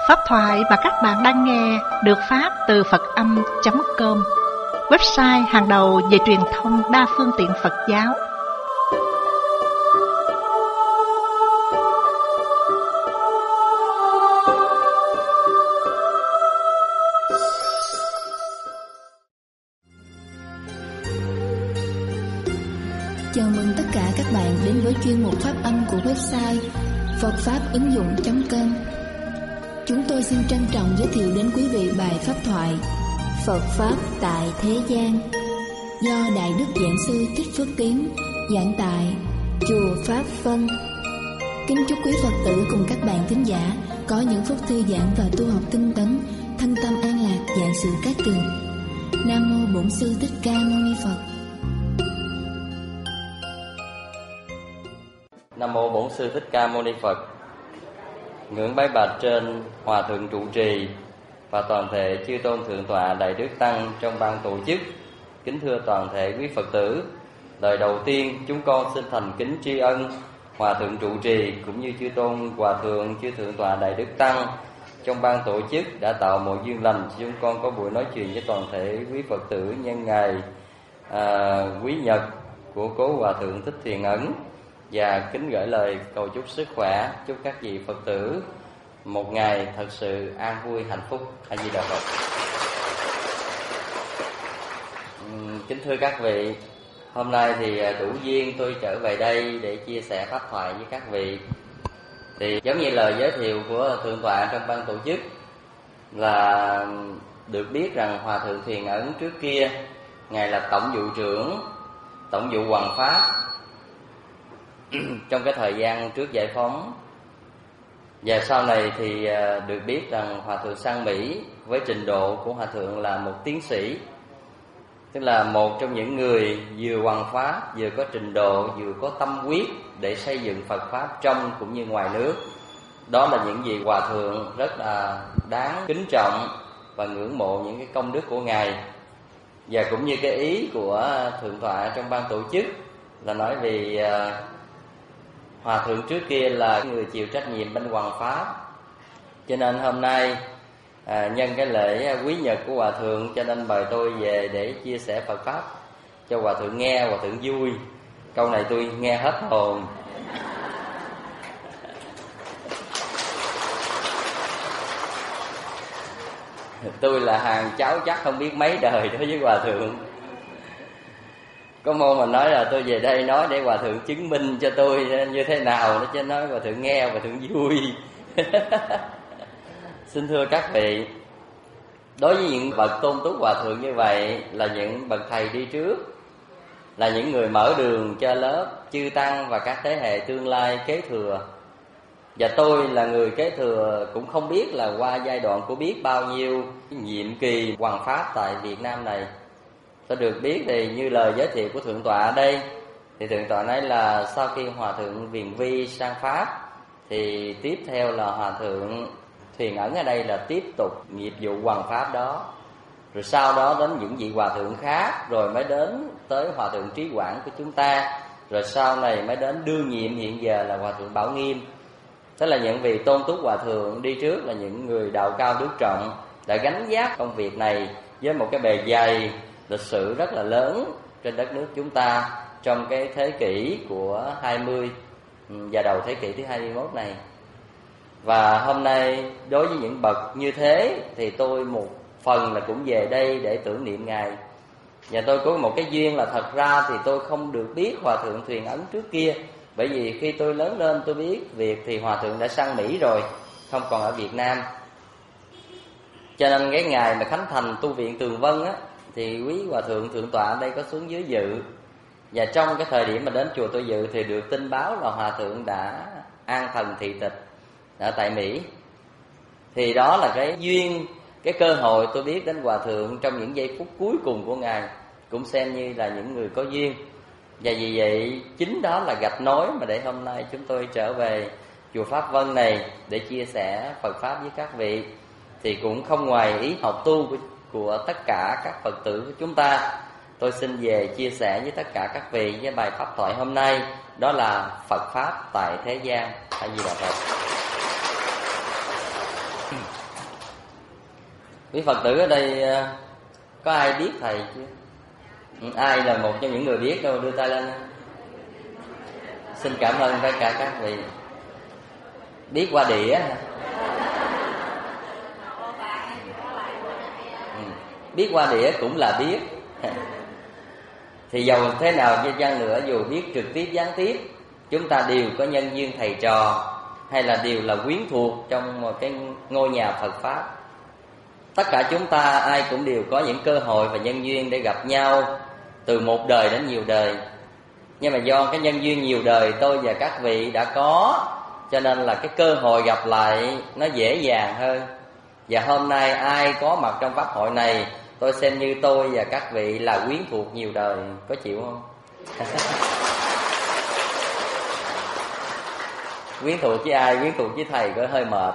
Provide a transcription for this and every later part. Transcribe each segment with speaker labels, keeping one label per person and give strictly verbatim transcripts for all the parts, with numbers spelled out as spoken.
Speaker 1: Pháp thoại mà các bạn đang nghe được phát từ Phật Âm chấm com, website hàng đầu về truyền thông đa phương tiện Phật giáo.
Speaker 2: Chào mừng tất cả các bạn đến với chuyên mục Pháp Âm của website Phật Pháp ứng dụng chấm com. Chúng tôi xin trân trọng giới thiệu đến quý vị bài pháp thoại Phật Pháp tại Thế gian do Đại Đức Giảng Sư Thích Phước Tiến giảng tại Chùa Pháp Vân. Kính chúc quý Phật tử cùng các bạn thính giả có những phút thư giãn và tu học tinh tấn, thân tâm an lạc, vạn sự cát tường. Nam mô Bổn Sư Thích Ca Mâu Ni Phật.
Speaker 3: Nam mô Bổn Sư Thích Ca Mâu Ni Phật. Ngưỡng bái bạch trên Hòa thượng trụ trì và toàn thể chư tôn thượng tọa đại đức tăng trong ban tổ chức. Kính thưa toàn thể quý Phật tử, lời đầu tiên chúng con xin thành kính tri ân Hòa thượng trụ trì cũng như chư tôn hòa thượng, chư thượng tọa đại đức tăng trong ban tổ chức đã tạo mọi duyên lành cho chúng con có buổi nói chuyện với toàn thể quý Phật tử nhân ngày à, quý nhật của cố Hòa thượng Thích Thiền Ấn. Và kính gửi lời cầu chúc sức khỏe, chúc các vị Phật tử một ngày thật sự an vui hạnh phúc. A Di Đà Phật. Kính thưa các vị, hôm nay thì đủ duyên tôi trở về đây để chia sẻ pháp thoại với các vị. Thì giống như lời giới thiệu của thượng tọa trong ban tổ chức là được biết rằng Hòa thượng Thiền Ấn trước kia ngài là tổng vụ trưởng tổng vụ Hoằng Pháp trong cái thời gian trước giải phóng. Và sau này thì được biết rằng Hòa thượng sang Mỹ với trình độ của Hòa thượng là một tiến sĩ, tức là một trong những người vừa hoằng pháp, vừa có trình độ, vừa có tâm huyết để xây dựng Phật Pháp trong cũng như ngoài nước. Đó là những gì Hòa thượng rất là đáng kính trọng và ngưỡng mộ những cái công đức của ngài. Và cũng như cái ý của thượng tọa trong ban tổ chức là nói về Hòa thượng trước kia là người chịu trách nhiệm bên Hoằng Pháp. Cho nên hôm nay à, nhân cái lễ quý nhật của Hòa thượng, cho nên mời tôi về để chia sẻ Phật Pháp cho Hòa thượng nghe, Hòa thượng vui. Câu này tôi nghe hết hồn. Tôi là hàng cháu chắc không biết mấy đời đối với Hòa thượng. Có môn mà nói là tôi về đây nói để Hòa thượng chứng minh cho tôi như thế nào, nó chứ nói Hòa thượng nghe, Hòa thượng vui. Xin thưa các vị, đối với những bậc tôn túc Hòa thượng như vậy là những bậc thầy đi trước, là những người mở đường cho lớp chư tăng và các thế hệ tương lai kế thừa. Và tôi là người kế thừa, cũng không biết là qua giai đoạn của biết bao nhiêu nhiệm kỳ hoằng pháp tại Việt Nam này. Tôi được biết thì như lời giới thiệu của thượng tọa ở đây, thì thượng tọa nói là sau khi Hòa thượng Viền Vi sang Pháp thì tiếp theo là Hòa thượng Thiền Ấn ở đây là tiếp tục nghiệp vụ hoằng pháp đó. Rồi sau đó đến những vị hòa thượng khác, rồi mới đến tới Hòa thượng Trí Quảng của chúng ta, rồi sau này mới đến đương nhiệm hiện giờ là Hòa thượng Bảo Nghiêm. Tức là những vị tôn túc hòa thượng đi trước là những người đạo cao đức trọng, đã gánh vác công việc này với một cái bề dày lịch sử rất là lớn trên đất nước chúng ta trong cái thế kỷ của hai mươi và đầu thế kỷ thứ hai mươi mốt này. Và hôm nay đối với những bậc như thế thì tôi một phần là cũng về đây để tưởng niệm ngài. Và tôi có một cái duyên là thật ra thì tôi không được biết Hòa thượng Thiền Ấn trước kia, bởi vì khi tôi lớn lên tôi biết việc thì Hòa thượng đã sang Mỹ rồi, không còn ở Việt Nam. Cho nên cái ngày mà khánh thành tu viện Tường Vân á, thì quý Hòa thượng thượng tọa ở đây có xuống dưới dự. Và trong cái thời điểm mà đến chùa tôi dự thì được tin báo là Hòa thượng đã an thần thị tịch ở tại Mỹ. Thì đó là cái duyên, cái cơ hội tôi biết đến Hòa thượng trong những giây phút cuối cùng của ngài, cũng xem như là những người có duyên. Và vì vậy chính đó là gạch nối mà để hôm nay chúng tôi trở về chùa Pháp Vân này để chia sẻ Phật Pháp với các vị. Thì cũng không ngoài ý học tu của, của tất cả các Phật tử của chúng ta, tôi xin về chia sẻ với tất cả các vị với bài pháp thoại hôm nay, đó là Phật Pháp tại Thế gian. A Di Đà Phật. Quý Phật tử ở đây có ai biết thầy chưa? Ai là một trong những người biết đâu, đưa tay lên. Xin cảm ơn tất cả các vị. Biết qua đĩa. Ừ. Biết qua đĩa cũng là biết. Thì dầu thế nào cho chăng nữa, dù biết trực tiếp gián tiếp, chúng ta đều có nhân duyên thầy trò, hay là đều là quyến thuộc trong một cái ngôi nhà Phật Pháp. Tất cả chúng ta ai cũng đều có những cơ hội và nhân duyên để gặp nhau từ một đời đến nhiều đời. Nhưng mà do cái nhân duyên nhiều đời tôi và các vị đã có, cho nên là cái cơ hội gặp lại nó dễ dàng hơn. Và hôm nay ai có mặt trong pháp hội này, tôi xem như tôi và các vị là quyến thuộc nhiều đời. Có chịu không? Quyến thuộc với ai? Quyến thuộc với thầy có hơi mệt.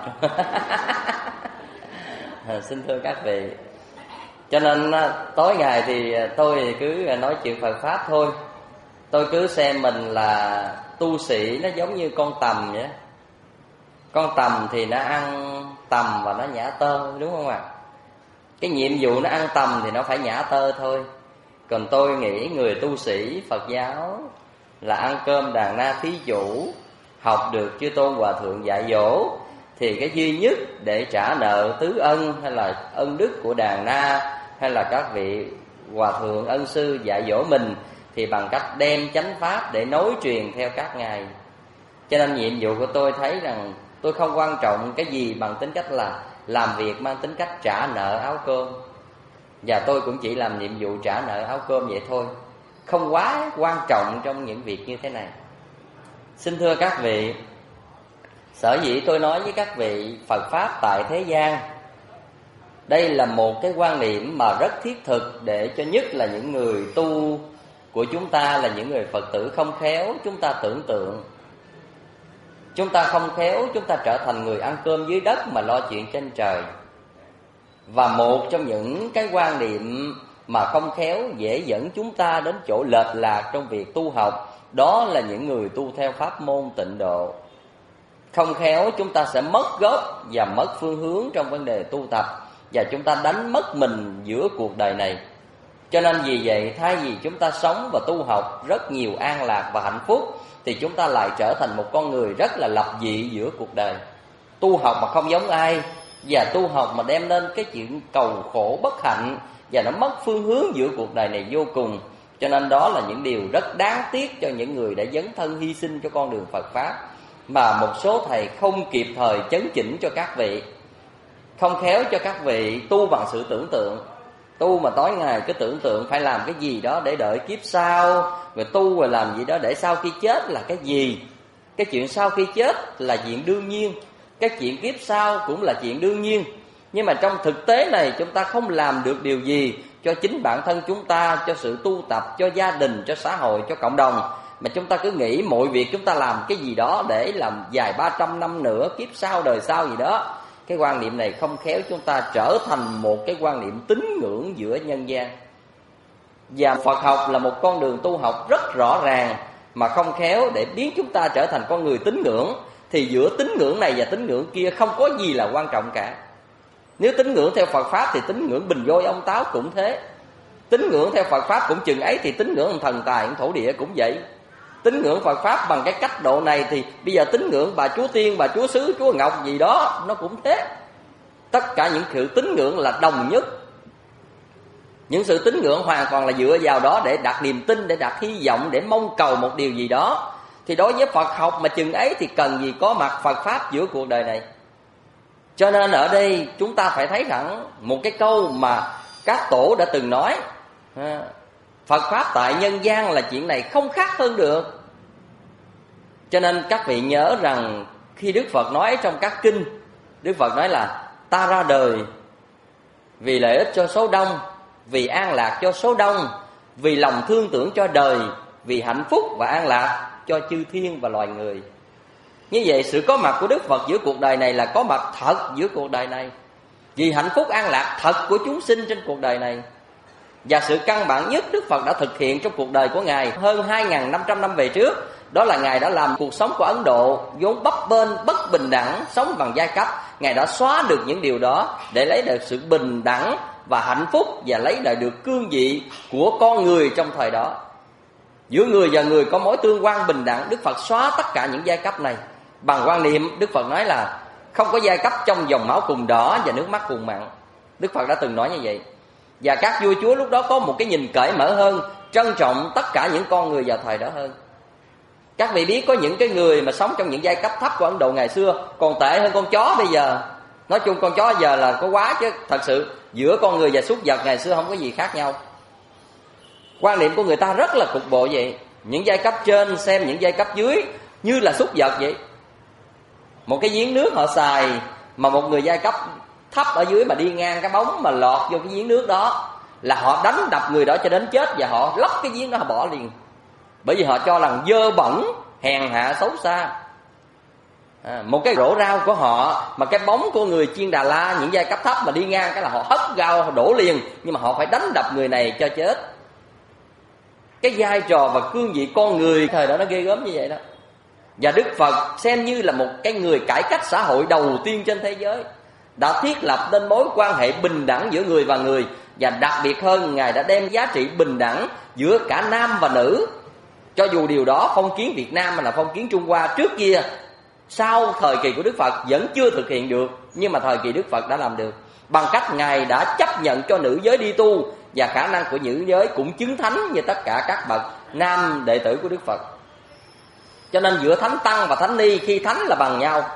Speaker 3: Xin thưa các vị, cho nên tối ngày thì tôi cứ nói chuyện Phật Pháp thôi. Tôi cứ xem mình là tu sĩ, nó giống như con tầm vậy. Con tầm thì nó ăn tầm và nó nhả tơ, đúng không ạ? Cái nhiệm vụ nó ăn tầm thì nó phải nhả tơ thôi. Còn tôi nghĩ người tu sĩ Phật giáo là ăn cơm đàn na thí chủ, học được chư tôn hòa thượng dạy dỗ, thì cái duy nhất để trả nợ tứ ân hay là ân đức của đàn na hay là các vị hòa thượng ân sư dạy dỗ mình, thì bằng cách đem chánh pháp để nối truyền theo các ngài. Cho nên nhiệm vụ của tôi thấy rằng tôi không quan trọng cái gì bằng tính cách là làm việc mang tính cách trả nợ áo cơm. Và tôi cũng chỉ làm nhiệm vụ trả nợ áo cơm vậy thôi, không quá quan trọng trong những việc như thế này. Xin thưa các vị, sở dĩ tôi nói với các vị Phật Pháp tại thế gian, đây là một cái quan niệm mà rất thiết thực để cho nhất là những người tu của chúng ta, là những người Phật tử không khéo. Chúng ta tưởng tượng, chúng ta không khéo, chúng ta trở thành người ăn cơm dưới đất mà lo chuyện trên trời. Và một trong những cái quan niệm mà không khéo dễ dẫn chúng ta đến chỗ lệch lạc trong việc tu học, đó là những người tu theo pháp môn tịnh độ. Không khéo chúng ta sẽ mất gốc và mất phương hướng trong vấn đề tu tập, và chúng ta đánh mất mình giữa cuộc đời này. Cho nên vì vậy, thay vì chúng ta sống và tu học rất nhiều an lạc và hạnh phúc, thì chúng ta lại trở thành một con người rất là lập dị giữa cuộc đời. Tu học mà không giống ai, và tu học mà đem đến cái chuyện cầu khổ bất hạnh, và nó mất phương hướng giữa cuộc đời này vô cùng. Cho nên đó là những điều rất đáng tiếc cho những người đã dấn thân hy sinh cho con đường Phật Pháp, mà một số thầy không kịp thời chấn chỉnh cho các vị, không khéo cho các vị tu bằng sự tưởng tượng. Tu mà tối ngày cứ tưởng tượng phải làm cái gì đó để đợi kiếp sau, rồi tu rồi làm gì đó để sau khi chết là cái gì. Cái chuyện sau khi chết là chuyện đương nhiên, cái chuyện kiếp sau cũng là chuyện đương nhiên. Nhưng mà trong thực tế này chúng ta không làm được điều gì cho chính bản thân chúng ta, cho sự tu tập, cho gia đình, cho xã hội, cho cộng đồng, mà chúng ta cứ nghĩ mọi việc chúng ta làm cái gì đó để làm dài ba trăm năm nữa, kiếp sau, đời sau gì đó. Cái quan niệm này không khéo chúng ta trở thành một cái quan niệm tín ngưỡng giữa nhân gian. Và Phật học là một con đường tu học rất rõ ràng, mà không khéo để biến chúng ta trở thành con người tín ngưỡng, thì giữa tín ngưỡng này và tín ngưỡng kia không có gì là quan trọng cả. Nếu tín ngưỡng theo Phật Pháp thì tín ngưỡng bình vôi ông táo cũng thế. Tín ngưỡng theo Phật Pháp cũng chừng ấy thì tín ngưỡng thần tài thổ địa cũng vậy. Tín ngưỡng Phật Pháp bằng cái cách độ này thì bây giờ tín ngưỡng bà Chúa Tiên, bà Chúa Sứ, Chúa Ngọc gì đó nó cũng thế. Tất cả những sự tín ngưỡng là đồng nhất. Những sự tín ngưỡng hoàn toàn là dựa vào đó để đặt niềm tin, để đặt hy vọng, để mong cầu một điều gì đó. Thì đối với Phật học mà chừng ấy thì cần gì có mặt Phật Pháp giữa cuộc đời này. Cho nên ở đây chúng ta phải thấy rằng một cái câu mà các tổ đã từng nói, Phật Pháp tại nhân gian là chuyện này không khác hơn được. Cho nên các vị nhớ rằng khi Đức Phật nói trong các kinh, Đức Phật nói là ta ra đời vì lợi ích cho số đông, vì an lạc cho số đông, vì lòng thương tưởng cho đời, vì hạnh phúc và an lạc cho chư thiên và loài người. Như vậy sự có mặt của Đức Phật giữa cuộc đời này là có mặt thật giữa cuộc đời này, vì hạnh phúc an lạc thật của chúng sinh trên cuộc đời này. Và sự căn bản nhất Đức Phật đã thực hiện trong cuộc đời của Ngài hơn hai nghìn năm trăm năm về trước, đó là Ngài đã làm cuộc sống của Ấn Độ vốn bấp bênh, bất bình đẳng, sống bằng giai cấp. Ngài đã xóa được những điều đó để lấy được sự bình đẳng và hạnh phúc, và lấy lại được cương vị của con người trong thời đó. Giữa người và người có mối tương quan bình đẳng. Đức Phật xóa tất cả những giai cấp này bằng quan niệm, Đức Phật nói là không có giai cấp trong dòng máu cùng đỏ và nước mắt cùng mặn. Đức Phật đã từng nói như vậy. Và các vua chúa lúc đó có một cái nhìn cởi mở hơn, trân trọng tất cả những con người vào thời đó hơn. Các vị biết có những cái người mà sống trong những giai cấp thấp của Ấn Độ ngày xưa còn tệ hơn con chó bây giờ. Nói chung con chó giờ là có quá, chứ thật sự giữa con người và súc vật ngày xưa không có gì khác nhau. Quan niệm của người ta rất là cục bộ vậy. Những giai cấp trên xem những giai cấp dưới như là súc vật vậy. Một cái giếng nước họ xài mà một người giai cấp thấp ở dưới mà đi ngang cái bóng mà lọt vô cái giếng nước đó là họ đánh đập người đó cho đến chết, và họ lấp cái giếng đó họ bỏ liền. Bởi vì họ cho rằng dơ bẩn, hèn hạ, xấu xa. À, một cái rổ rau của họ mà cái bóng của người chiên Đà La, những giai cấp thấp mà đi ngang cái là họ hất rau họ đổ liền, nhưng mà họ phải đánh đập người này cho chết. Cái vai trò và cương vị con người thời đó nó ghê gớm như vậy đó. Và Đức Phật xem như là một cái người cải cách xã hội đầu tiên trên thế giới, đã thiết lập nên mối quan hệ bình đẳng giữa người và người. Và đặc biệt hơn, Ngài đã đem giá trị bình đẳng giữa cả nam và nữ. Cho dù điều đó phong kiến Việt Nam mà là phong kiến Trung Hoa trước kia, sau thời kỳ của Đức Phật vẫn chưa thực hiện được, nhưng mà thời kỳ Đức Phật đã làm được, bằng cách Ngài đã chấp nhận cho nữ giới đi tu, và khả năng của nữ giới cũng chứng thánh như tất cả các bậc nam đệ tử của Đức Phật. Cho nên giữa thánh tăng và thánh ni, khi thánh là bằng nhau.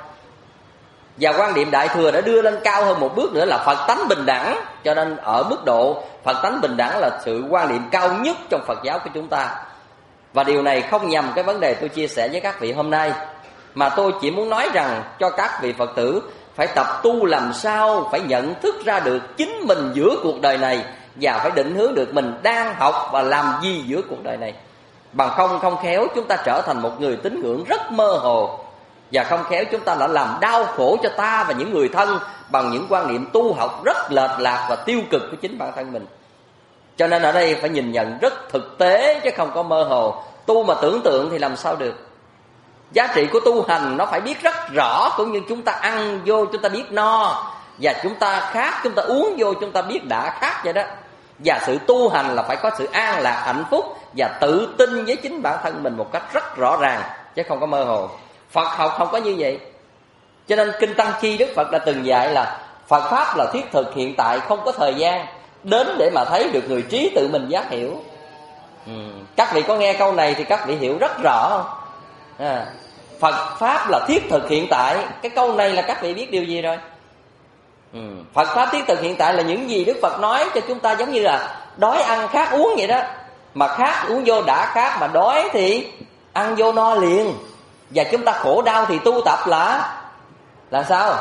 Speaker 3: Và quan điểm Đại Thừa đã đưa lên cao hơn một bước nữa là Phật tánh bình đẳng. Cho nên ở mức độ Phật tánh bình đẳng là sự quan niệm cao nhất trong Phật giáo của chúng ta. Và điều này không nhằm cái vấn đề tôi chia sẻ với các vị hôm nay, mà tôi chỉ muốn nói rằng cho các vị Phật tử phải tập tu làm sao phải nhận thức ra được chính mình giữa cuộc đời này, và phải định hướng được mình đang học và làm gì giữa cuộc đời này. Bằng không không khéo chúng ta trở thành một người tín ngưỡng rất mơ hồ, và không khéo chúng ta đã làm đau khổ cho ta và những người thân bằng những quan niệm tu học rất lệch lạc và tiêu cực của chính bản thân mình. Cho nên ở đây phải nhìn nhận rất thực tế chứ không có mơ hồ. Tu mà tưởng tượng thì làm sao được. Giá trị của tu hành nó phải biết rất rõ, cũng như chúng ta ăn vô chúng ta biết no, và chúng ta khát chúng ta uống vô chúng ta biết đã khát vậy đó. Và sự tu hành là phải có sự an lạc, hạnh phúc và tự tin với chính bản thân mình một cách rất rõ ràng, chứ không có mơ hồ. Phật học không có như vậy. Cho nên Kinh Tăng Chi Đức Phật đã từng dạy là Phật Pháp là thiết thực hiện tại, không có thời gian đến để mà thấy được người trí tự mình giác hiểu. ừ. Các vị có nghe câu này thì các vị hiểu rất rõ không? À, Phật Pháp là thiết thực hiện tại. Cái câu này là các vị biết điều gì rồi? ừ. Phật Pháp thiết thực hiện tại là những gì Đức Phật nói cho chúng ta, giống như là đói ăn khát uống vậy đó. Mà khát uống vô đã khát, mà đói thì ăn vô no liền. Và chúng ta khổ đau thì tu tập là Là sao?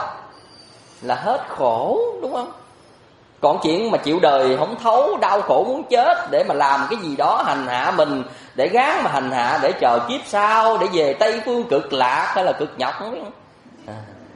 Speaker 3: Là hết khổ, đúng không? Còn chuyện mà chịu đời không thấu, đau khổ muốn chết để mà làm cái gì đó hành hạ mình, để gán mà hành hạ để chờ kiếp sau, để về Tây Phương cực lạc hay là cực nhọc, không biết. À.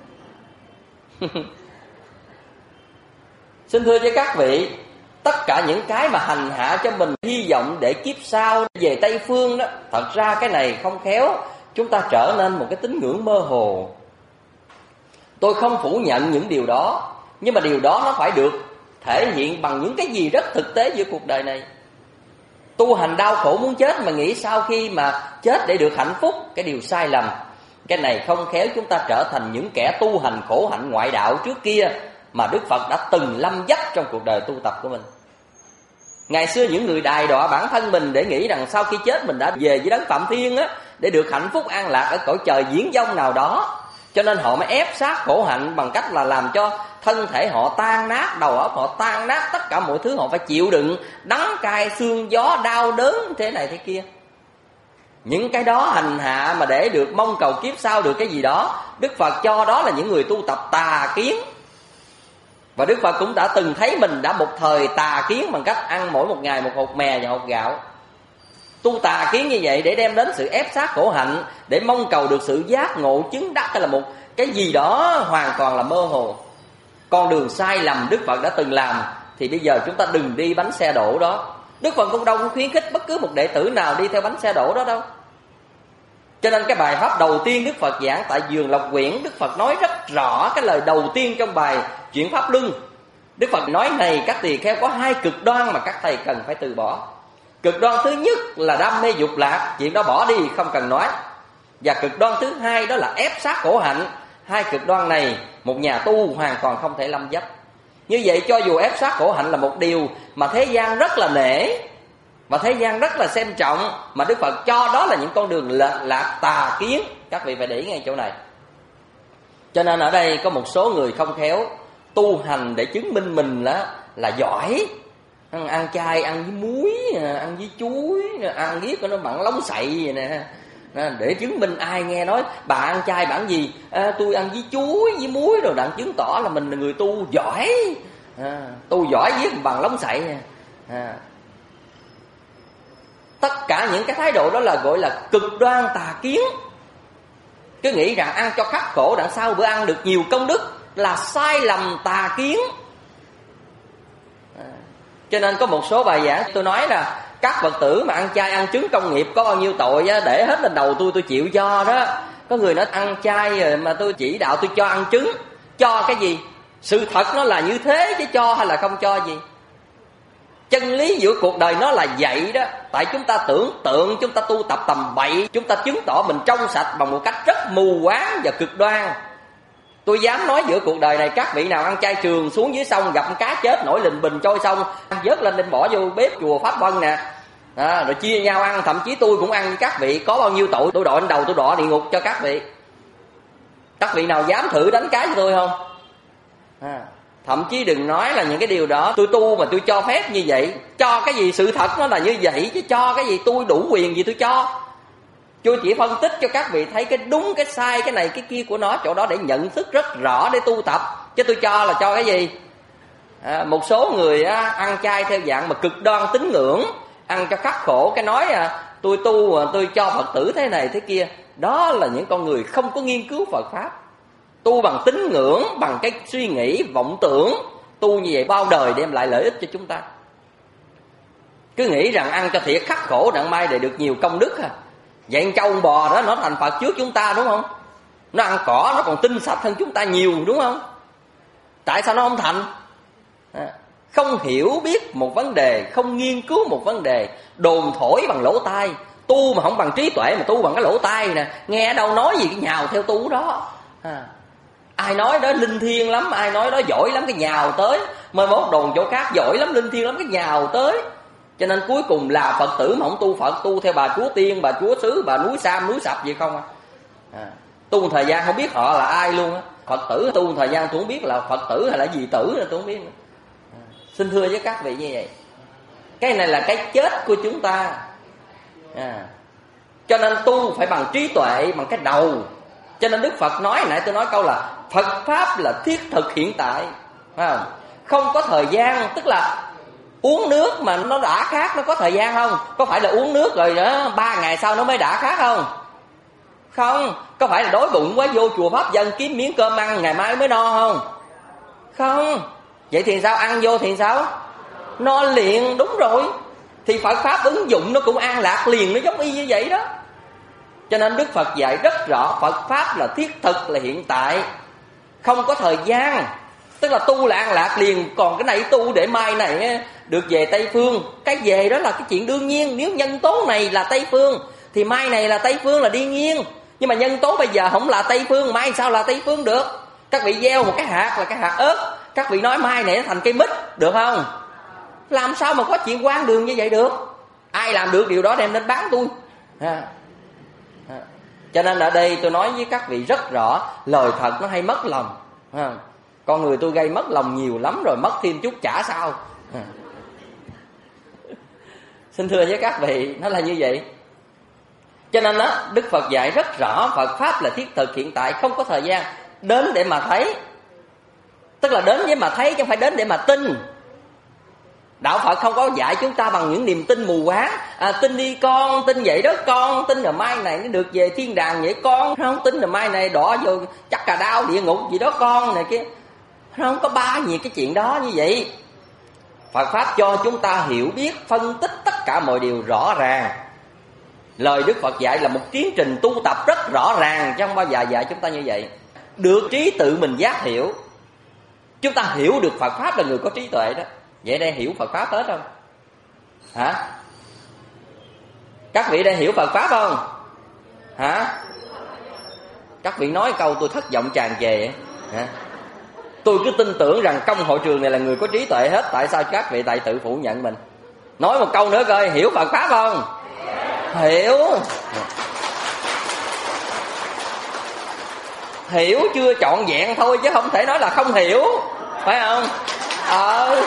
Speaker 3: Xin thưa với các vị, tất cả những cái mà hành hạ cho mình hy vọng để kiếp sau về Tây Phương đó, thật ra cái này không khéo chúng ta trở nên một cái tín ngưỡng mơ hồ. Tôi không phủ nhận những điều đó, nhưng mà điều đó nó phải được thể hiện bằng những cái gì rất thực tế giữa cuộc đời này. Tu hành đau khổ muốn chết mà nghĩ sau khi mà chết để được hạnh phúc, cái điều sai lầm. Cái này không khéo chúng ta trở thành những kẻ tu hành khổ hạnh ngoại đạo trước kia mà Đức Phật đã từng lâm dấp trong cuộc đời tu tập của mình. Ngày xưa những người đài đọa bản thân mình để nghĩ rằng sau khi chết mình đã về với đấng Phạm Thiên á, để được hạnh phúc an lạc ở cõi trời viễn vông nào đó. Cho nên họ mới ép sát khổ hạnh bằng cách là làm cho thân thể họ tan nát, đầu óc họ tan nát, tất cả mọi thứ họ phải chịu đựng đắng cay sương gió, đau đớn thế này thế kia. Những cái đó hành hạ mà để được mong cầu kiếp sau được cái gì đó, Đức Phật cho đó là những người tu tập tà kiến. Và Đức Phật cũng đã từng thấy mình đã một thời tà kiến bằng cách ăn mỗi một ngày một hột mè và hột gạo. Tu tà kiến như vậy để đem đến sự ép sát khổ hạnh, để mong cầu được sự giác ngộ chứng đắc hay là một cái gì đó hoàn toàn là mơ hồ. Con đường sai lầm Đức Phật đã từng làm thì bây giờ chúng ta đừng đi bánh xe đổ đó. Đức Phật cũng đâu có khuyến khích bất cứ một đệ tử nào đi theo bánh xe đổ đó đâu. Cho nên cái bài pháp đầu tiên Đức Phật giảng tại Vườn Lộc Quyển, Đức Phật nói rất rõ cái lời đầu tiên trong bài Chuyển Pháp Luân. Đức Phật nói này các tỳ kheo, có hai cực đoan mà các thầy cần phải từ bỏ. Cực đoan thứ nhất là đam mê dục lạc, chuyện đó bỏ đi không cần nói. Và cực đoan thứ hai đó là ép sát khổ hạnh. Hai cực đoan này một nhà tu hoàn toàn không thể lâm dấp. Như vậy cho dù ép sát khổ hạnh là một điều mà thế gian rất là nể, mà thế gian rất là xem trọng, mà Đức Phật cho đó là những con đường lệch lạc tà kiến. Các vị phải để ý ngay chỗ này. Cho nên ở đây có một số người không khéo tu hành để chứng minh mình là, là giỏi. Ăn chay, ăn với muối, ăn với chuối, ăn với nó mặn lóng xậy vậy nè. Để chứng minh ai nghe nói bà ăn chay bà ăn gì, à, tôi ăn với chuối với muối, rồi đặng chứng tỏ là mình là người tu giỏi. À, tu giỏi với bằng lóng xậy. À. Tất cả những cái thái độ đó là gọi là cực đoan tà kiến. Cứ nghĩ rằng ăn cho khắc khổ đằng sau bữa ăn được nhiều công đức là sai lầm tà kiến. À. Cho nên có một số bài giảng tôi nói là các Phật tử mà ăn chay ăn trứng công nghiệp có bao nhiêu tội á, để hết lên đầu tôi tôi chịu cho đó. Có người nói ăn chay rồi mà tôi chỉ đạo tôi cho ăn trứng. Cho cái gì? Sự thật nó là như thế chứ cho hay là không cho gì. Chân lý giữa cuộc đời nó là vậy đó. Tại chúng ta tưởng tượng, chúng ta tu tập tầm bậy, chúng ta chứng tỏ mình trong sạch bằng một cách rất mù quáng và cực đoan. Tôi dám nói giữa cuộc đời này các vị nào ăn chay trường xuống dưới sông gặp cá chết nổi lình bình trôi sông, vớt lên đem bỏ vô bếp chùa Pháp Vân nè, à, rồi chia nhau ăn. Thậm chí tôi cũng ăn với các vị, có bao nhiêu tội tôi đội lên đầu tôi đọa địa ngục cho các vị. Các vị nào dám thử đánh cá cho tôi không? À, thậm chí đừng nói là những cái điều đó tôi tu mà tôi cho phép như vậy. Cho cái gì? Sự thật nó là như vậy chứ cho cái gì? Tôi đủ quyền gì tôi cho. Tôi chỉ phân tích cho các vị thấy cái đúng, cái sai, cái này, cái kia của nó, chỗ đó để nhận thức rất rõ để tu tập. Chứ tôi cho là cho cái gì? À, một số người á, ăn chay theo dạng mà cực đoan tín ngưỡng, ăn cho khắc khổ, cái nói à, tôi tu, tôi cho Phật tử thế này thế kia. Đó là những con người không có nghiên cứu Phật Pháp. Tu bằng tín ngưỡng, bằng cái suy nghĩ, vọng tưởng. Tu như vậy bao đời đem lại lợi ích cho chúng ta. Cứ nghĩ rằng ăn cho thiệt khắc khổ đặng mai để được nhiều công đức à. Vậy trâu bò đó nó thành Phật trước chúng ta đúng không? Nó ăn cỏ nó còn tinh sạch hơn chúng ta nhiều đúng không? Tại sao nó không thành? À, không hiểu biết một vấn đề, không nghiên cứu một vấn đề, đồn thổi bằng lỗ tai. Tu mà không bằng trí tuệ mà tu bằng cái lỗ tai nè. Nghe ở đâu nói gì cái nhào theo tu đó. À, ai nói đó linh thiêng lắm, ai nói đó giỏi lắm cái nhào tới. Mới mốt đồn chỗ khác giỏi lắm, linh thiêng lắm cái nhào tới. Cho nên cuối cùng là Phật tử mà không tu Phật, tu theo bà chúa tiên, bà chúa xứ, bà núi Sam, núi Sập gì không à. À, tu một thời gian không biết họ là ai luôn á. Phật tử tu một thời gian tôi không biết là Phật tử hay là gì tử nữa tôi không biết nữa. À, xin thưa với các vị như vậy. Cái này là cái chết của chúng ta. À, cho nên tu phải bằng trí tuệ, bằng cái đầu. Cho nên Đức Phật nói, nãy tôi nói câu là Phật Pháp là thiết thực hiện tại. À, không có thời gian, tức là uống nước mà nó đã khát nó có thời gian không? Có phải là uống nước rồi đó ba ngày sau nó mới đã khát không? Không. Có phải là đói bụng quá vô chùa Pháp Dân kiếm miếng cơm ăn ngày mai mới no không? Không. Vậy thì sao? Ăn vô thì sao? No liền. Đúng rồi. Thì Phật Pháp ứng dụng nó cũng an lạc liền, nó giống y như vậy đó. Cho nên Đức Phật dạy rất rõ Phật Pháp là thiết thực, là hiện tại, không có thời gian. Tức là tu là an lạc liền. Còn cái này tu để mai này được về Tây Phương. Cái về đó là cái chuyện đương nhiên. Nếu nhân tố này là Tây Phương thì mai này là Tây Phương là đương nhiên. Nhưng mà nhân tố bây giờ không là Tây Phương, mai sao là Tây Phương được? Các vị gieo một cái hạt là cái hạt ớt, các vị nói mai này nó thành cây mít, được không? Làm sao mà có chuyện quan đường như vậy được? Ai làm được điều đó đem đến bán tôi. À. À. Cho nên ở đây tôi nói với các vị rất rõ, lời thật nó hay mất lòng. À. Con người tôi gây mất lòng nhiều lắm rồi, mất thêm chút chả sao. À. Xin thưa với các vị, nó là như vậy. Cho nên đó, Đức Phật dạy rất rõ Phật Pháp là thiết thực hiện tại, không có thời gian. Đến để mà thấy. Tức là đến để mà thấy chứ không phải đến để mà tin. Đạo Phật không có dạy chúng ta bằng những niềm tin mù quáng. À, tin đi con, tin vậy đó con, tin là mai này nó được về thiên đàng vậy con. Không tin là mai này đỏ vô chắc cà đau địa ngục gì đó con này kia. Không có ba gì cái chuyện đó như vậy. Phật Pháp cho chúng ta hiểu biết, phân tích tất cả mọi điều rõ ràng. Lời Đức Phật dạy là một tiến trình tu tập rất rõ ràng, chứ không bao giờ dạy chúng ta như vậy. Được trí tự mình giác hiểu. Chúng ta hiểu được Phật Pháp là người có trí tuệ đó. Vậy đây hiểu Phật Pháp hết không? Hả? Các vị đây hiểu Phật Pháp không? Hả? Các vị nói câu tôi thất vọng tràn trề. Hả? Tôi cứ tin tưởng rằng trong hội trường này là người có trí tuệ hết. Tại sao các vị tại tự phủ nhận mình? Nói một câu nữa coi, hiểu Phật Pháp không? Hiểu. Hiểu chưa trọn vẹn thôi, chứ không thể nói là không hiểu. Phải không? Ờ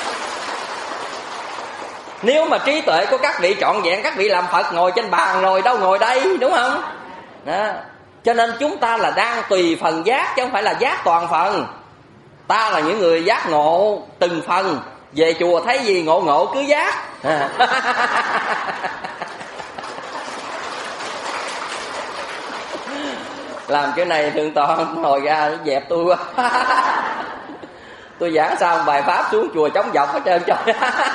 Speaker 3: Nếu mà trí tuệ của các vị trọn vẹn, các vị làm Phật ngồi trên bàn rồi, đâu ngồi đây, đúng không? Đó. Cho nên chúng ta là đang tùy phần giác, chứ không phải là giác toàn phần. Ta là những người giác ngộ từng phần. Về chùa thấy gì ngộ ngộ cứ giác. Làm cái này thường toàn ngồi ra dẹp tôi quá. Tôi giảng xong bài pháp xuống chùa chống dọc hết trơn trời.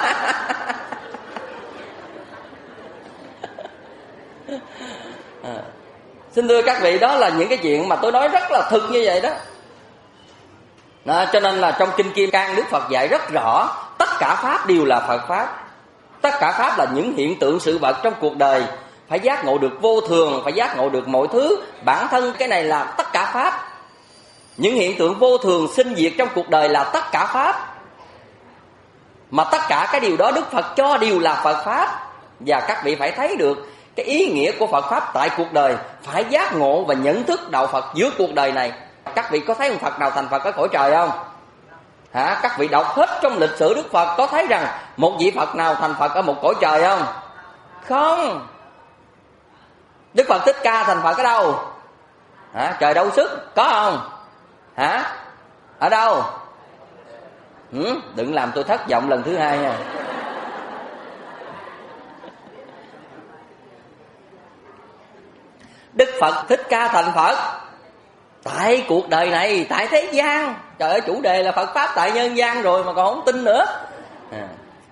Speaker 3: À, xin thưa các vị, đó là những cái chuyện mà tôi nói rất là thực như vậy đó. Đó, cho nên là trong Kinh Kim Cang Đức Phật dạy rất rõ, tất cả Pháp đều là Phật Pháp. Tất cả Pháp là những hiện tượng sự vật trong cuộc đời. Phải giác ngộ được vô thường, phải giác ngộ được mọi thứ. Bản thân cái này là tất cả Pháp. Những hiện tượng vô thường sinh diệt trong cuộc đời là tất cả Pháp. Mà tất cả cái điều đó Đức Phật cho đều là Phật Pháp. Và các vị phải thấy được cái ý nghĩa của Phật Pháp tại cuộc đời. Phải giác ngộ và nhận thức đạo Phật giữa cuộc đời này. Các vị có thấy một Phật nào thành Phật ở cõi trời không? Hả? Các vị đọc hết trong lịch sử Đức Phật, có thấy rằng một vị Phật nào thành Phật ở một cõi trời không? Không. Đức Phật Thích Ca thành Phật ở đâu? Hả? Trời đâu sức, có không? Hả? Ở đâu? Ừ? Đừng làm tôi thất vọng lần thứ hai nha. Đức Phật Thích Ca thành Phật tại cuộc đời này, tại thế gian. Trời ơi, chủ đề là Phật Pháp tại nhân gian rồi mà còn không tin nữa. à.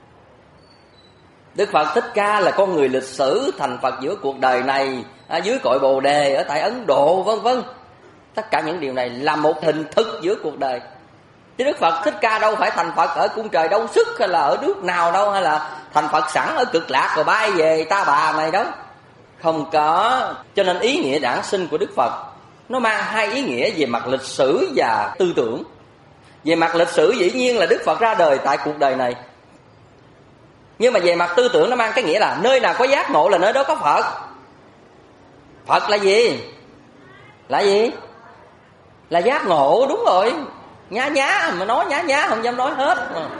Speaker 3: Đức Phật Thích Ca là con người lịch sử thành Phật giữa cuộc đời này, à, dưới cội Bồ Đề ở tại Ấn Độ, vân vân. Tất cả những điều này là một hình thực giữa cuộc đời. Chứ Đức Phật Thích Ca đâu phải thành Phật ở cung trời đâu sức, hay là ở nước nào đâu, hay là thành Phật sẵn ở Cực Lạc rồi bay về Ta Bà này đâu. Không có. Cho nên ý nghĩa đản sinh của Đức Phật nó mang hai ý nghĩa về mặt lịch sử và tư tưởng. Về mặt lịch sử dĩ nhiên là Đức Phật ra đời tại cuộc đời này. Nhưng mà về mặt tư tưởng nó mang cái nghĩa là nơi nào có giác ngộ là nơi đó có Phật. Phật là gì? Là gì? Là giác ngộ, đúng rồi. Nhá nhá, mà nói nhá nhá không dám nói hết.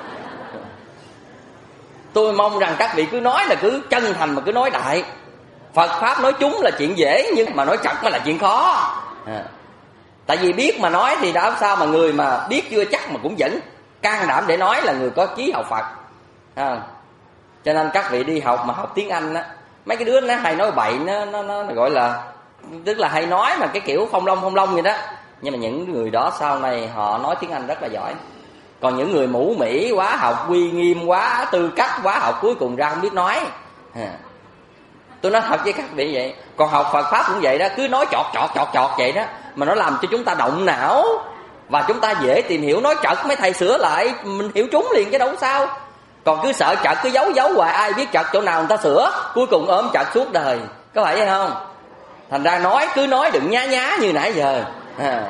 Speaker 3: Tôi mong rằng các vị cứ nói là cứ chân thành mà cứ nói đại. Phật Pháp nói chúng là chuyện dễ, nhưng mà nói chật mới là chuyện khó. à. Tại vì biết mà nói thì đã sao mà người mà biết chưa chắc mà cũng vẫn can đảm để nói là người có chí học Phật. à. Cho nên các vị đi học mà học tiếng Anh á, mấy cái đứa nó hay nói bậy, nó, nó, nó gọi là, tức là hay nói mà cái kiểu phong long phong long vậy đó. Nhưng mà những người đó sau này họ nói tiếng Anh rất là giỏi. Còn những người mũ mĩ quá, học uy nghiêm quá, tư cách quá, học cuối cùng ra không biết nói. à. Tôi nói thật với các vị vậy. Còn học Phật Pháp cũng vậy đó, cứ nói chọt chọt chọt chọt vậy đó, mà nó làm cho chúng ta động não. Và chúng ta dễ tìm hiểu. Nói trật mấy thầy sửa lại, mình hiểu trúng liền chứ đâu sao. Còn cứ sợ trật, cứ giấu giấu hoài, ai biết trật chỗ nào người ta sửa, cuối cùng ôm trật suốt đời. Có phải vậy không? Thành ra nói cứ nói đừng nhá nhá như nãy giờ. à.